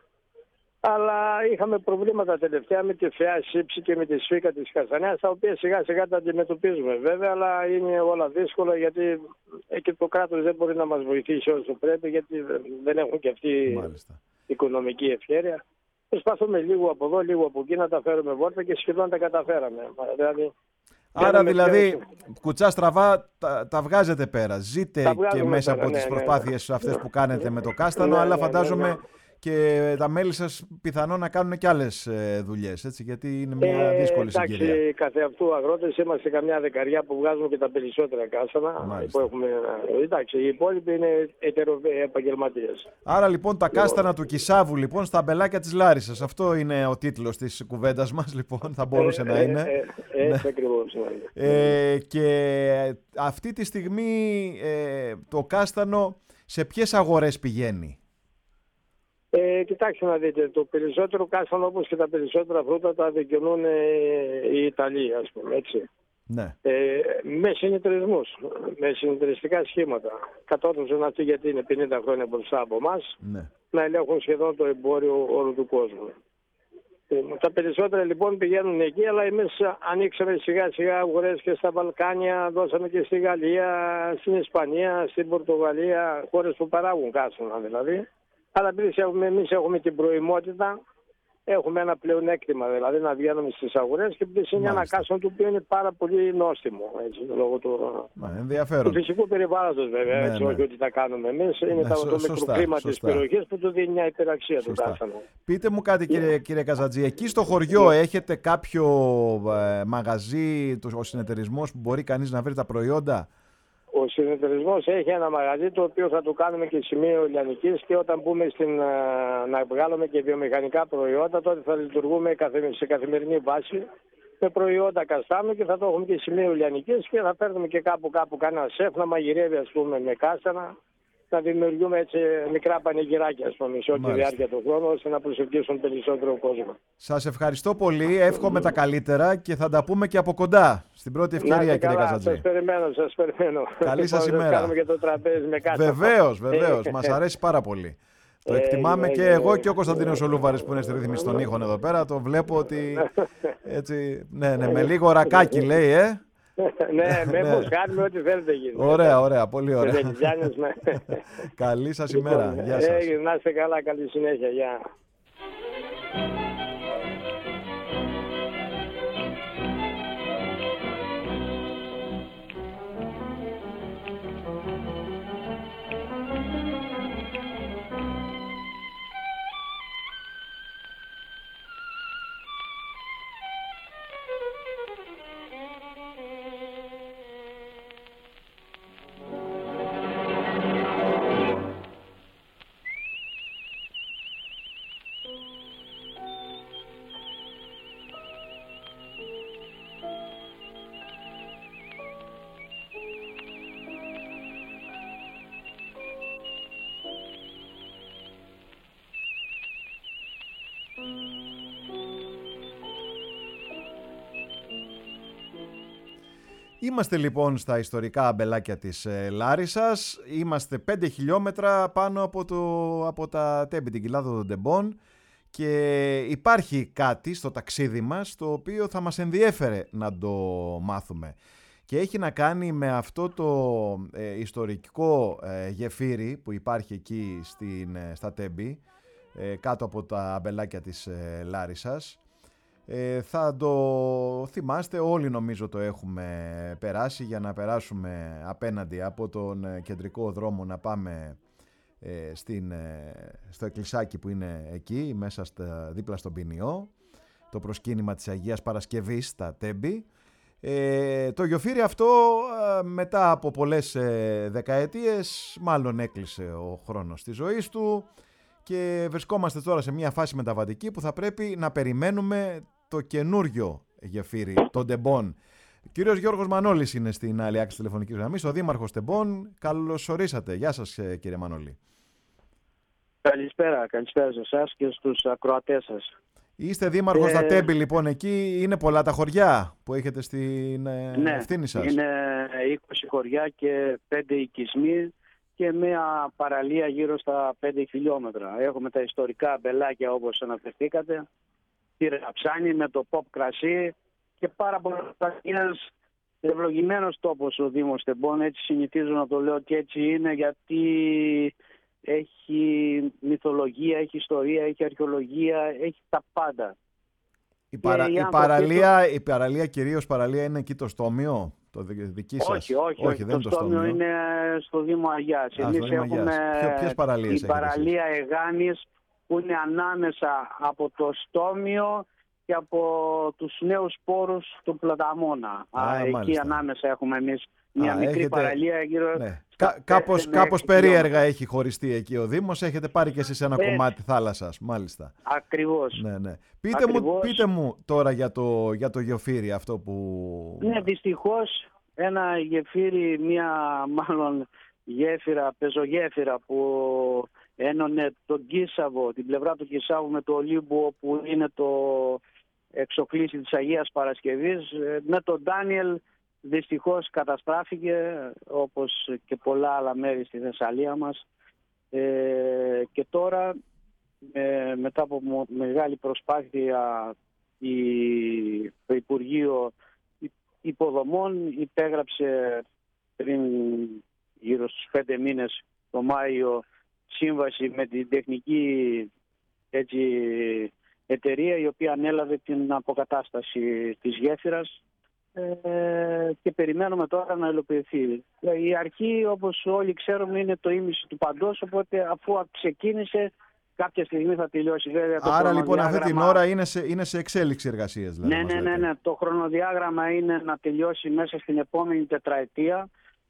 Αλλά είχαμε προβλήματα τελευταία με τη φαιά σύψη και με τη σφίκα της καστανιάς, τα οποία σιγά σιγά τα αντιμετωπίζουμε βέβαια, αλλά είναι όλα δύσκολα γιατί και το κράτος δεν μπορεί να μας βοηθήσει όσο πρέπει, γιατί δεν έχουν και αυτή οικονομική ευχέρεια. Προσπαθούμε λίγο από εδώ, λίγο από εκεί να τα φέρουμε βόρτα και σχεδόν τα καταφέραμε. Άρα δηλαδή κουτσά στραβά τα βγάζετε πέρα. Ζείτε και μέσα από τις προσπάθειες αυτές που κάνετε με το κάστανο, αλλά φαντάζομαι και τα μέλη σας πιθανόν να κάνουν και άλλες δουλειές, έτσι, γιατί είναι μια δύσκολη συγκυρία. Εντάξει, καθε αυτού αγρότες είμαστε καμιά δεκαριά που βγάζουμε και τα περισσότερα κάστανα. Εντάξει, οι υπόλοιποι είναι επαγγελματίες. Άρα λοιπόν τα κάστανα του Κισάβου λοιπόν στα αμπελάκια της Λάρισσας. Αυτό είναι ο τίτλος της κουβέντας μας, λοιπόν, θα μπορούσε να είναι. Έτσι ακριβώς. Και αυτή τη στιγμή το κάστανο σε ποιες αγορές πηγαίνει? Κοιτάξτε να δείτε, το περισσότερο κάστανο όπως και τα περισσότερα φρούτα τα δικαιονούν οι Ιταλοί, ας πούμε, έτσι. Ναι. Με συνεταιρισμούς, με συνεταιριστικά σχήματα. Κατόρθωσαν αυτοί γιατί είναι 50 χρόνια μπροστά από εμάς, ναι, να ελέγχουν σχεδόν το εμπόριο όλου του κόσμου. Τα περισσότερα λοιπόν πηγαίνουν εκεί, αλλά εμείς ανοίξαμε σιγά σιγά αγορές και στα Βαλκάνια, δώσαμε και στη Γαλλία, στην Ισπανία, στην Πορτογαλία, χώρες που παράγουν κάστανα δηλαδή. Αλλά εμείς έχουμε την προημότητα, έχουμε ένα πλεονέκτημα, δηλαδή να βγαίνουμε στις αγορές και επίσης είναι ένα κάστανο το οποίο είναι πάρα πολύ νόστιμο, έτσι, λόγω του φυσικού περιβάλλοντος βέβαια, έτσι, όχι ότι τα κάνουμε εμείς, είναι το μικροκλίμα της περιοχής που του δίνει μια υπεραξία του κάστανου. Πείτε μου κάτι κύριε Καζατζή, εκεί στο χωριό έχετε κάποιο μαγαζί, ο συνεταιρισμός που μπορεί κανείς να βρει τα προϊόντα? Ο ο συνεταιρισμός έχει ένα μαγαζί το οποίο θα το κάνουμε και σημείο λιανικής, και όταν μπούμε να βγάλουμε και βιομηχανικά προϊόντα, τότε θα λειτουργούμε σε καθημερινή βάση με προϊόντα καστάνου και θα το έχουμε και σημείο λιανικής, και θα παίρνουμε και κάπου κανένα σεφ να μαγειρεύει, ας πούμε, με κάστανα. Να δημιουργούμε έτσι μικρά πανηγυράκια, ας πούμε, σε όλη τη διάρκεια του χρόνου, ώστε να προσελκύσουν περισσότερο κόσμο. Σας ευχαριστώ πολύ. Εύχομαι τα καλύτερα και θα τα πούμε και από κοντά στην πρώτη ευκαιρία, κύριε Καζατζή. Σας περιμένω. Καλή σας ημέρα. Κάνουμε και το τραπέζι με κάτι. Βεβαίως. Μας αρέσει πάρα πολύ. Το εκτιμάμε και εγώ και ο Κωνσταντίνος Ολούβαρης που είναι στη ρύθμιση των ήχων εδώ πέρα. Το βλέπω ότι έτσι, ναι, με λίγο ρακάκι λέει, Ναι, με κάνουμε ό,τι θέλετε γίνει. Ωραία, πολύ ωραία. Καλή σας ημέρα. Γεια σας. Να είστε καλά, καλή συνέχεια. Γεια. Είμαστε λοιπόν στα ιστορικά αμπελάκια της Λάρισσας. Είμαστε 5 χιλιόμετρα πάνω από τα Τέμπη, την κοιλάδα των Ντεμπών, και υπάρχει κάτι στο ταξίδι μας το οποίο θα μας ενδιέφερε να το μάθουμε. Και έχει να κάνει με αυτό το ιστορικό γεφύρι που υπάρχει εκεί στα Τέμπη, κάτω από τα αμπελάκια της Λάρισσας. Θα το θυμάστε, όλοι νομίζω το έχουμε περάσει, για να περάσουμε απέναντι από τον κεντρικό δρόμο να πάμε στο εκκλησάκι που είναι εκεί μέσα δίπλα στον Ποινιό, το προσκύνημα της Αγίας Παρασκευής στα Τέμπη. Το γεφύρι αυτό μετά από πολλές δεκαετίες μάλλον έκλεισε ο χρόνος της ζωής του και βρισκόμαστε τώρα σε μια φάση μεταβατική που θα πρέπει να περιμένουμε το καινούριο γεφύρι των Ντεμπών. Κύριος Γιώργος Μανώλης είναι στην άλλη άκρη της τηλεφωνικής γραμμής, ο Δήμαρχος Ντεμπών. Καλώς ορίσατε. Γεια σας, κύριε Μανώλη. Καλησπέρα σε εσάς και στους ακροατές σας. Είστε δήμαρχος στα Τέμπη λοιπόν εκεί. Είναι πολλά τα χωριά που έχετε στην ευθύνη σας? Είναι 20 χωριά και 5 οικισμοί και μια παραλία γύρω στα 5 χιλιόμετρα. Έχουμε τα ιστορικά αμπελάκια όπως αναφερθήκατε, τη Ραψάνη με το pop κρασί και πάρα πολλά ένας ευλογημένος τόπος ο Δήμος Ντεμπών. Έτσι συνηθίζω να το λέω και έτσι είναι, γιατί έχει μυθολογία, έχει ιστορία, έχει αρχαιολογία, έχει τα πάντα. Η παραλία, κυρίως παραλία, είναι εκεί το Στόμιο, το δική σας? Όχι, δεν το Στόμιο είναι στο Δήμο Αγιάς. Εμείς έχουμε ποιες παραλίες την παραλία Εγάνης που είναι ανάμεσα από το Στόμιο και από τους νέους πόρους του Πλαταμόνα. Εκεί μάλιστα. Ανάμεσα έχουμε εμείς μια μικρή παραλία γύρω... Ναι. Κάπως περίεργα έχει χωριστεί εκεί ο Δήμος. Έχετε πάρει και εσείς ένα κομμάτι θάλασσας, μάλιστα. Ακριβώς. Ναι. Πείτε μου τώρα για το γεφύρι αυτό που... Ναι, δυστυχώς ένα γεφύρι, μάλλον γέφυρα, πεζογέφυρα που ένωνε τον Κίσαβο, την πλευρά του Κισάβου με το Ολύμπου, όπου είναι το εξοκλήσι της Αγίας Παρασκευής, με τον Ντάνιελ δυστυχώς καταστράφηκε, όπως και πολλά άλλα μέρη στη Θεσσαλία μας. Και τώρα μετά από μεγάλη προσπάθεια το Υπουργείο Υποδομών υπέγραψε πριν γύρω στους 5 μήνες το Μάιο σύμβαση με την τεχνική εταιρεία, η οποία ανέλαβε την αποκατάσταση της γέφυρας και περιμένουμε τώρα να υλοποιηθεί. Η αρχή, όπως όλοι ξέρουμε, είναι το ίμιση του παντός, οπότε αφού ξεκίνησε κάποια στιγμή θα τελειώσει. Βέβαια, άρα λοιπόν αυτή την ώρα είναι σε εξέλιξη εργασίες. Δηλαδή, ναι. Το χρονοδιάγραμμα είναι να τελειώσει μέσα στην επόμενη τετραετία.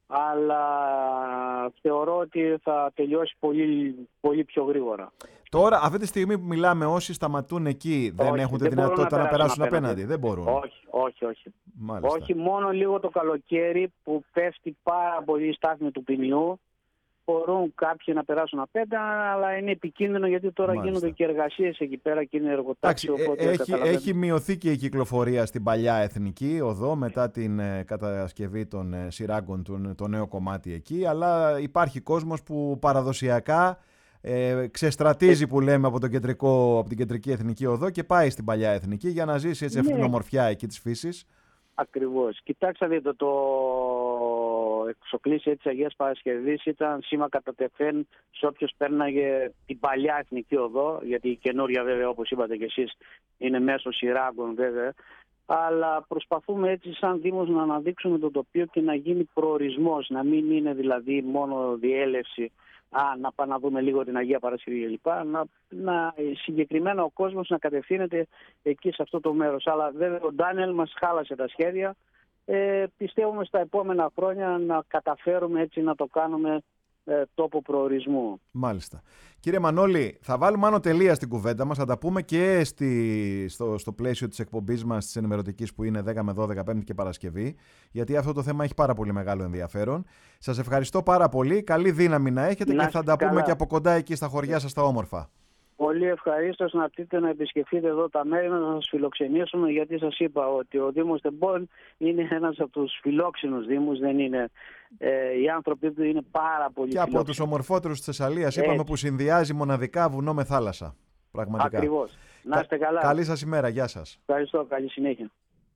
αλλά θεωρώ ότι θα τελειώσει πολύ, πολύ πιο γρήγορα. Τώρα, αυτή τη στιγμή που μιλάμε, όσοι σταματούν εκεί δεν έχουν τη δυνατότητα να περάσουν απέναντι. Δεν μπορούν. Όχι. Μάλιστα. Όχι, μόνο λίγο το καλοκαίρι που πέφτει πάρα πολύ η στάθμη του ποινιού. Μπορούν κάποιοι να περάσουν απέναντι, αλλά είναι επικίνδυνο γιατί τώρα γίνονται και εργασίες εκεί πέρα και είναι εργοτάξιο. Έχει μειωθεί και η κυκλοφορία στην παλιά Εθνική Οδό μετά την κατασκευή των σειράγκων, το νέο κομμάτι εκεί, αλλά υπάρχει κόσμος που παραδοσιακά ξεστρατίζει που λέμε από την κεντρική Εθνική Οδό και πάει στην παλιά Εθνική για να ζήσει έτσι αυτήν την ομορφιά εκεί της φύσης. Ακριβώς. Κοιτάξτε, δείτε, το εξοκλήσια της Αγίας Παρασκευής ήταν σήμα κατά τεθέν σε όποιος πέρναγε την παλιά Εθνική Οδό, γιατί η καινούρια βέβαια, όπως είπατε και εσείς, είναι μέσω σειράγκων βέβαια, αλλά προσπαθούμε έτσι σαν Δήμος να αναδείξουμε το τοπίο και να γίνει προορισμός, να μην είναι δηλαδή μόνο διέλευση, να πάμε να δούμε λίγο την Αγία Παρασκευή κλπ. Να συγκεκριμένα ο κόσμος να κατευθύνεται εκεί σε αυτό το μέρος. Αλλά βέβαια ο Ντάνιελ μας χάλασε τα σχέδια. Πιστεύουμε στα επόμενα χρόνια να καταφέρουμε έτσι να το κάνουμε τόπο προορισμού. Μάλιστα. Κύριε Μανώλη, θα βάλουμε άνω τελεία στην κουβέντα μας. Θα τα πούμε και στο πλαίσιο της εκπομπής μας της ενημερωτικής που είναι 10 με 12 Πέμπτη και Παρασκευή, γιατί αυτό το θέμα έχει πάρα πολύ μεγάλο ενδιαφέρον. Σας ευχαριστώ πάρα πολύ. Καλή δύναμη να έχετε και θα τα πούμε και από κοντά εκεί στα χωριά σας τα όμορφα. Πολύ ευχαρίστως να έρθετε να επισκεφτείτε εδώ τα μέρη μας, να σας φιλοξενήσουμε, γιατί σας είπα ότι ο Δήμος Τεμπών είναι ένας από τους φιλόξενους δήμους, δεν είναι, οι άνθρωποι του είναι πάρα πολύ φιλόξενοι. Και από τους ομορφότερους της Θεσσαλίας, είπαμε, που συνδυάζει μοναδικά βουνό με θάλασσα. Πραγματικά. Ακριβώς. Να είστε καλά. Καλή σας ημέρα. Γεια σας. Ευχαριστώ. Καλή συνέχεια.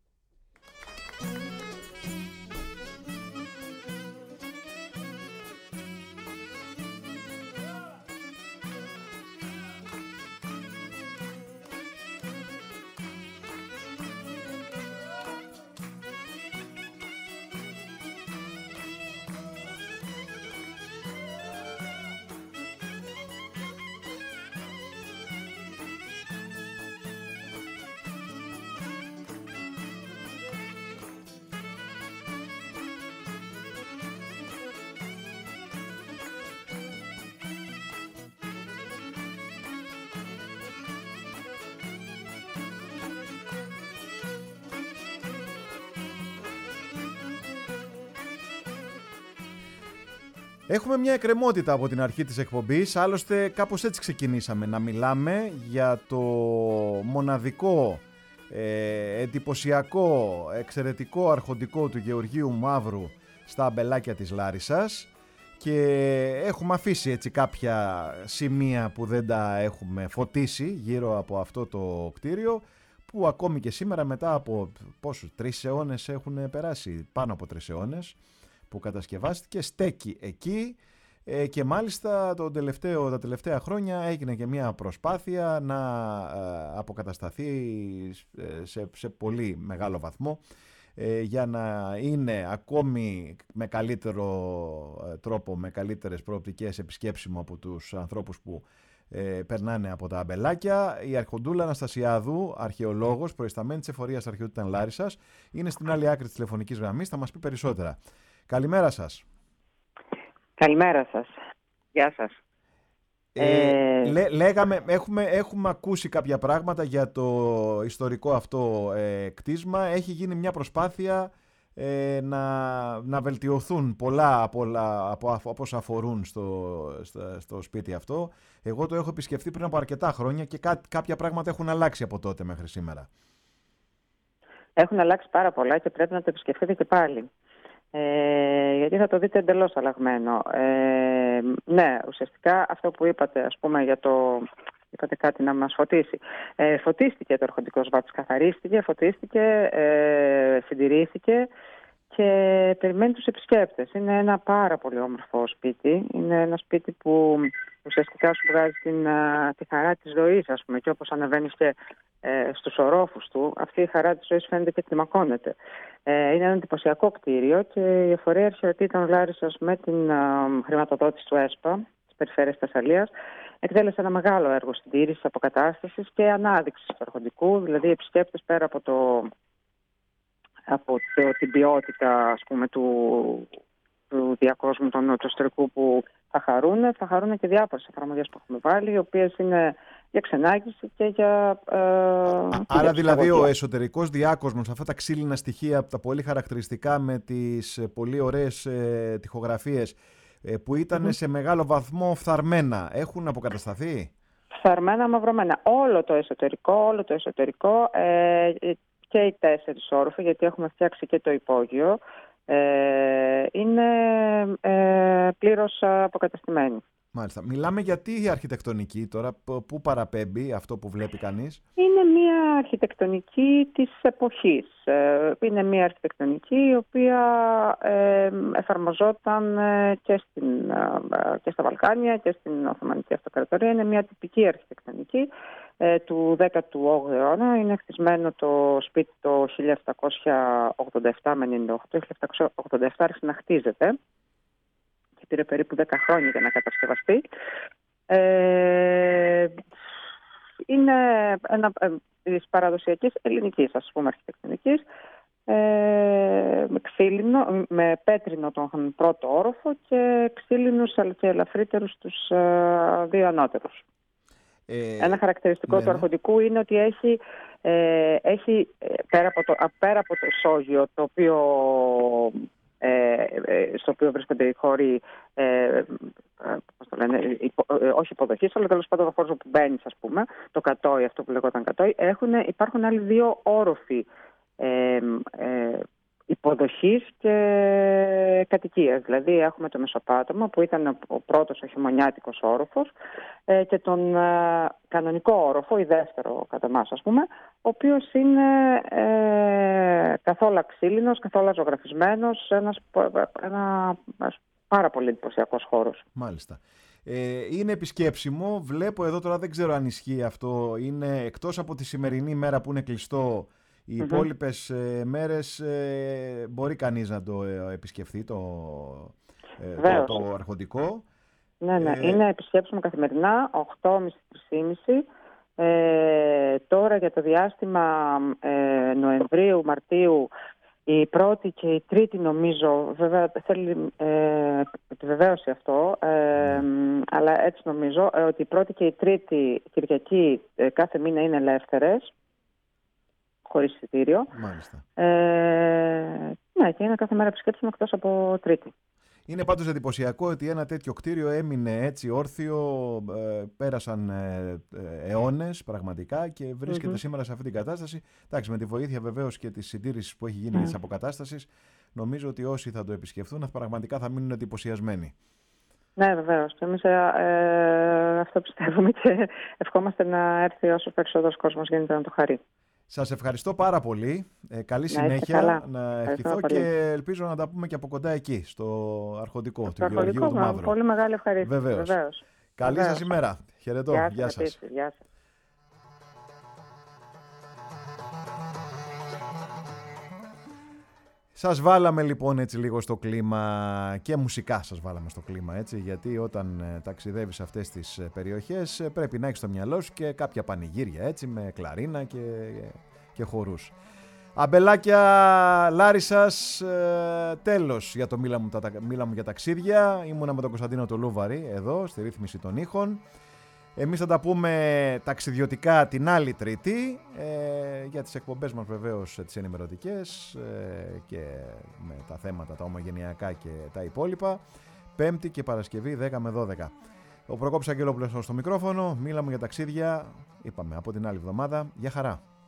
Έχουμε μια εκκρεμότητα από την αρχή της εκπομπής, άλλωστε κάπως έτσι ξεκινήσαμε να μιλάμε για το μοναδικό, εντυπωσιακό, εξαιρετικό αρχοντικό του Γεωργίου Μαύρου στα αμπελάκια της Λάρισσας και έχουμε αφήσει έτσι κάποια σημεία που δεν τα έχουμε φωτίσει γύρω από αυτό το κτίριο, που ακόμη και σήμερα μετά από πόσους, 3 αιώνες έχουν περάσει, πάνω από 3 αιώνες που κατασκευάστηκε, στέκει εκεί και μάλιστα τα τελευταία χρόνια έγινε και μια προσπάθεια να αποκατασταθεί σε πολύ μεγάλο βαθμό για να είναι ακόμη με καλύτερο τρόπο, με καλύτερες προοπτικές επισκέψιμο από τους ανθρώπους που περνάνε από τα αμπελάκια. Η Αρχοντούλα Αναστασιάδου, αρχαιολόγος, προϊσταμένη της Εφορίας Αρχαιού της Λάρισσας, είναι στην άλλη άκρη της τηλεφωνικής γραμμής, θα μας πει περισσότερα. Καλημέρα σας. Καλημέρα σας. Γεια σας. Λέγαμε, έχουμε ακούσει κάποια πράγματα για το ιστορικό αυτό κτίσμα. Έχει γίνει μια προσπάθεια να βελτιωθούν πολλά από όσα αφορούν στο σπίτι αυτό. Εγώ το έχω επισκεφτεί πριν από αρκετά χρόνια και κάποια πράγματα έχουν αλλάξει από τότε μέχρι σήμερα. Έχουν αλλάξει πάρα πολλά και πρέπει να το επισκεφτείτε και πάλι. Γιατί θα το δείτε εντελώς αλλαγμένο. Ναι, ουσιαστικά αυτό που είπατε, ας πούμε, είπατε κάτι να μας φωτίσει. Φωτίστηκε το αρχοντικό σβάτς, καθαρίστηκε, φωτίστηκε, συντηρήθηκε και περιμένει τους επισκέπτες. Είναι ένα πάρα πολύ όμορφο σπίτι. Είναι ένα σπίτι που ουσιαστικά σου βγάζει τη χαρά της ζωής, ας πούμε, και όπως ανεβαίνεις και στους ορόφους του, αυτή η χαρά της ζωής φαίνεται και κλιμακώνεται. Είναι ένα εντυπωσιακό κτίριο και η Εφορία Αρχαιοτήτων Λάρισσας με την χρηματοδότηση του ΕΣΠΑ, της Περιφέρειας Θεσσαλίας, εκτέλεσε ένα μεγάλο έργο συντήρησης, αποκατάστασης και ανάδειξης του αρχοντικού. Δηλαδή οι επισκέπτες πέρα από την ποιότητα, ας πούμε, του διακόσμου του εσωτερικού που θα χαρούν και διάφορες εφαρμογές που έχουμε βάλει, οι οποίες είναι για ξενάγηση και για... Άρα δηλαδή ο εσωτερικός διάκοσμος, αυτά τα ξύλινα στοιχεία, τα πολύ χαρακτηριστικά με τις πολύ ωραίες τοιχογραφίες που ήταν σε μεγάλο βαθμό φθαρμένα, έχουν αποκατασταθεί? Φθαρμένα, μαυρωμένα. Όλο το εσωτερικό και οι 4 όροφοι, γιατί έχουμε φτιάξει και το υπόγειο, είναι πλήρως αποκαταστημένοι. Μάλιστα. Μιλάμε γιατί η αρχιτεκτονική τώρα, πού παραπέμπει αυτό που βλέπει κανείς? Είναι μια αρχιτεκτονική της εποχής. Είναι μια αρχιτεκτονική η οποία εφαρμοζόταν και στα Βαλκάνια και στην Οθωμανική Αυτοκρατορία. Είναι μια τυπική αρχιτεκτονική του 18ου αιώνα. Είναι χτισμένο το σπίτι το 1787 με 98. Το 1787 άρχισε να χτίζεται. Πήρε περίπου 10 χρόνια για να κατασκευαστεί. Είναι της παραδοσιακής ελληνικής, ας πούμε, αρχιτεκτονικής, με πέτρινο τον πρώτο όροφο και ξύλινους και ελαφρύτερους τους δύο ανώτερους. Ένα χαρακτηριστικό του αρχοντικού είναι ότι έχει πέρα από το ισόγειο, το οποίο... στο οποίο βρίσκονται οι χώροι όχι υποδοχής, αλλά τέλος πάντων ο χώρος που μπαίνεις, ας πούμε, το κατόι, αυτό που λεγόταν κατόι, υπάρχουν άλλοι 2 όροφοι υποδοχής και κατοικίας. Δηλαδή έχουμε το μεσοπάτωμα που ήταν ο πρώτος ο χειμωνιάτικος όροφος και τον κανονικό όροφο, ή δεύτερο κατά εμάς, ας πούμε, ο οποίος είναι καθόλου ξύλινος, καθόλου ζωγραφισμένος, ένας πάρα πολύ εντυπωσιακός χώρος. Μάλιστα. Είναι επισκέψιμο. Βλέπω εδώ τώρα, δεν ξέρω αν ισχύει αυτό, είναι εκτός από τη σημερινή μέρα που είναι κλειστό, οι υπόλοιπες μέρες μπορεί κανείς να το επισκεφθεί το αρχοντικό. Ναι, είναι επισκέψιμο καθημερινά, 8.30-3.30. Τώρα για το διάστημα Νοεμβρίου-Μαρτίου, η πρώτη και η τρίτη νομίζω, βέβαια θέλει επιβεβαίωση αυτό, αλλά έτσι νομίζω ότι η πρώτη και η τρίτη Κυριακή κάθε μήνα είναι ελεύθερες, χωρίς εισιτήριο. Μάλιστα. Ναι, και είναι κάθε μέρα επισκέψιμο εκτός από Τρίτη. Είναι πάντως εντυπωσιακό ότι ένα τέτοιο κτίριο έμεινε έτσι όρθιο, πέρασαν αιώνες πραγματικά και βρίσκεται σήμερα σε αυτή την κατάσταση. Εντάξει, με τη βοήθεια βεβαίως και της συντήρησης που έχει γίνει και της αποκατάστασης, νομίζω ότι όσοι θα το επισκεφθούν πραγματικά θα μείνουν εντυπωσιασμένοι. Ναι, βεβαίως. Και εμείς αυτό πιστεύουμε και ευχόμαστε να έρθει όσο περισσότερος κόσμος γίνεται να το χαρεί. Σας ευχαριστώ πάρα πολύ. Καλή συνέχεια να ευχηθώ και ελπίζω να τα πούμε και από κοντά εκεί, στο αρχοντικό του Γεωργίου του Μαύρου. Πολύ μεγάλη ευχαρίστηση. Βεβαίως. Καλή σας ημέρα. Χαιρετώ. Γεια σας. Γεια σας. Σας βάλαμε λοιπόν έτσι λίγο στο κλίμα και μουσικά σας βάλαμε στο κλίμα έτσι, γιατί όταν ταξιδεύεις σε αυτές τις περιοχές πρέπει να έχεις στο μυαλό σου και κάποια πανηγύρια έτσι με κλαρίνα και χορούς. Αμπελάκια Λάρισσας, τέλος για το Μίλα μου για ταξίδια. Ήμουνα με τον Κωνσταντίνο το Λούβαρη εδώ στη ρύθμιση των ήχων. Εμείς θα τα πούμε ταξιδιωτικά την άλλη Τρίτη, για τις εκπομπές μας βεβαίως τις ενημερωτικές και με τα θέματα τα ομογενειακά και τα υπόλοιπα. Πέμπτη και Παρασκευή 10 με 12. Ο Προκόπης Αγγελόπουλος στο μικρόφωνο. Μίλα μου για ταξίδια, είπαμε, από την άλλη εβδομάδα. Γεια χαρά.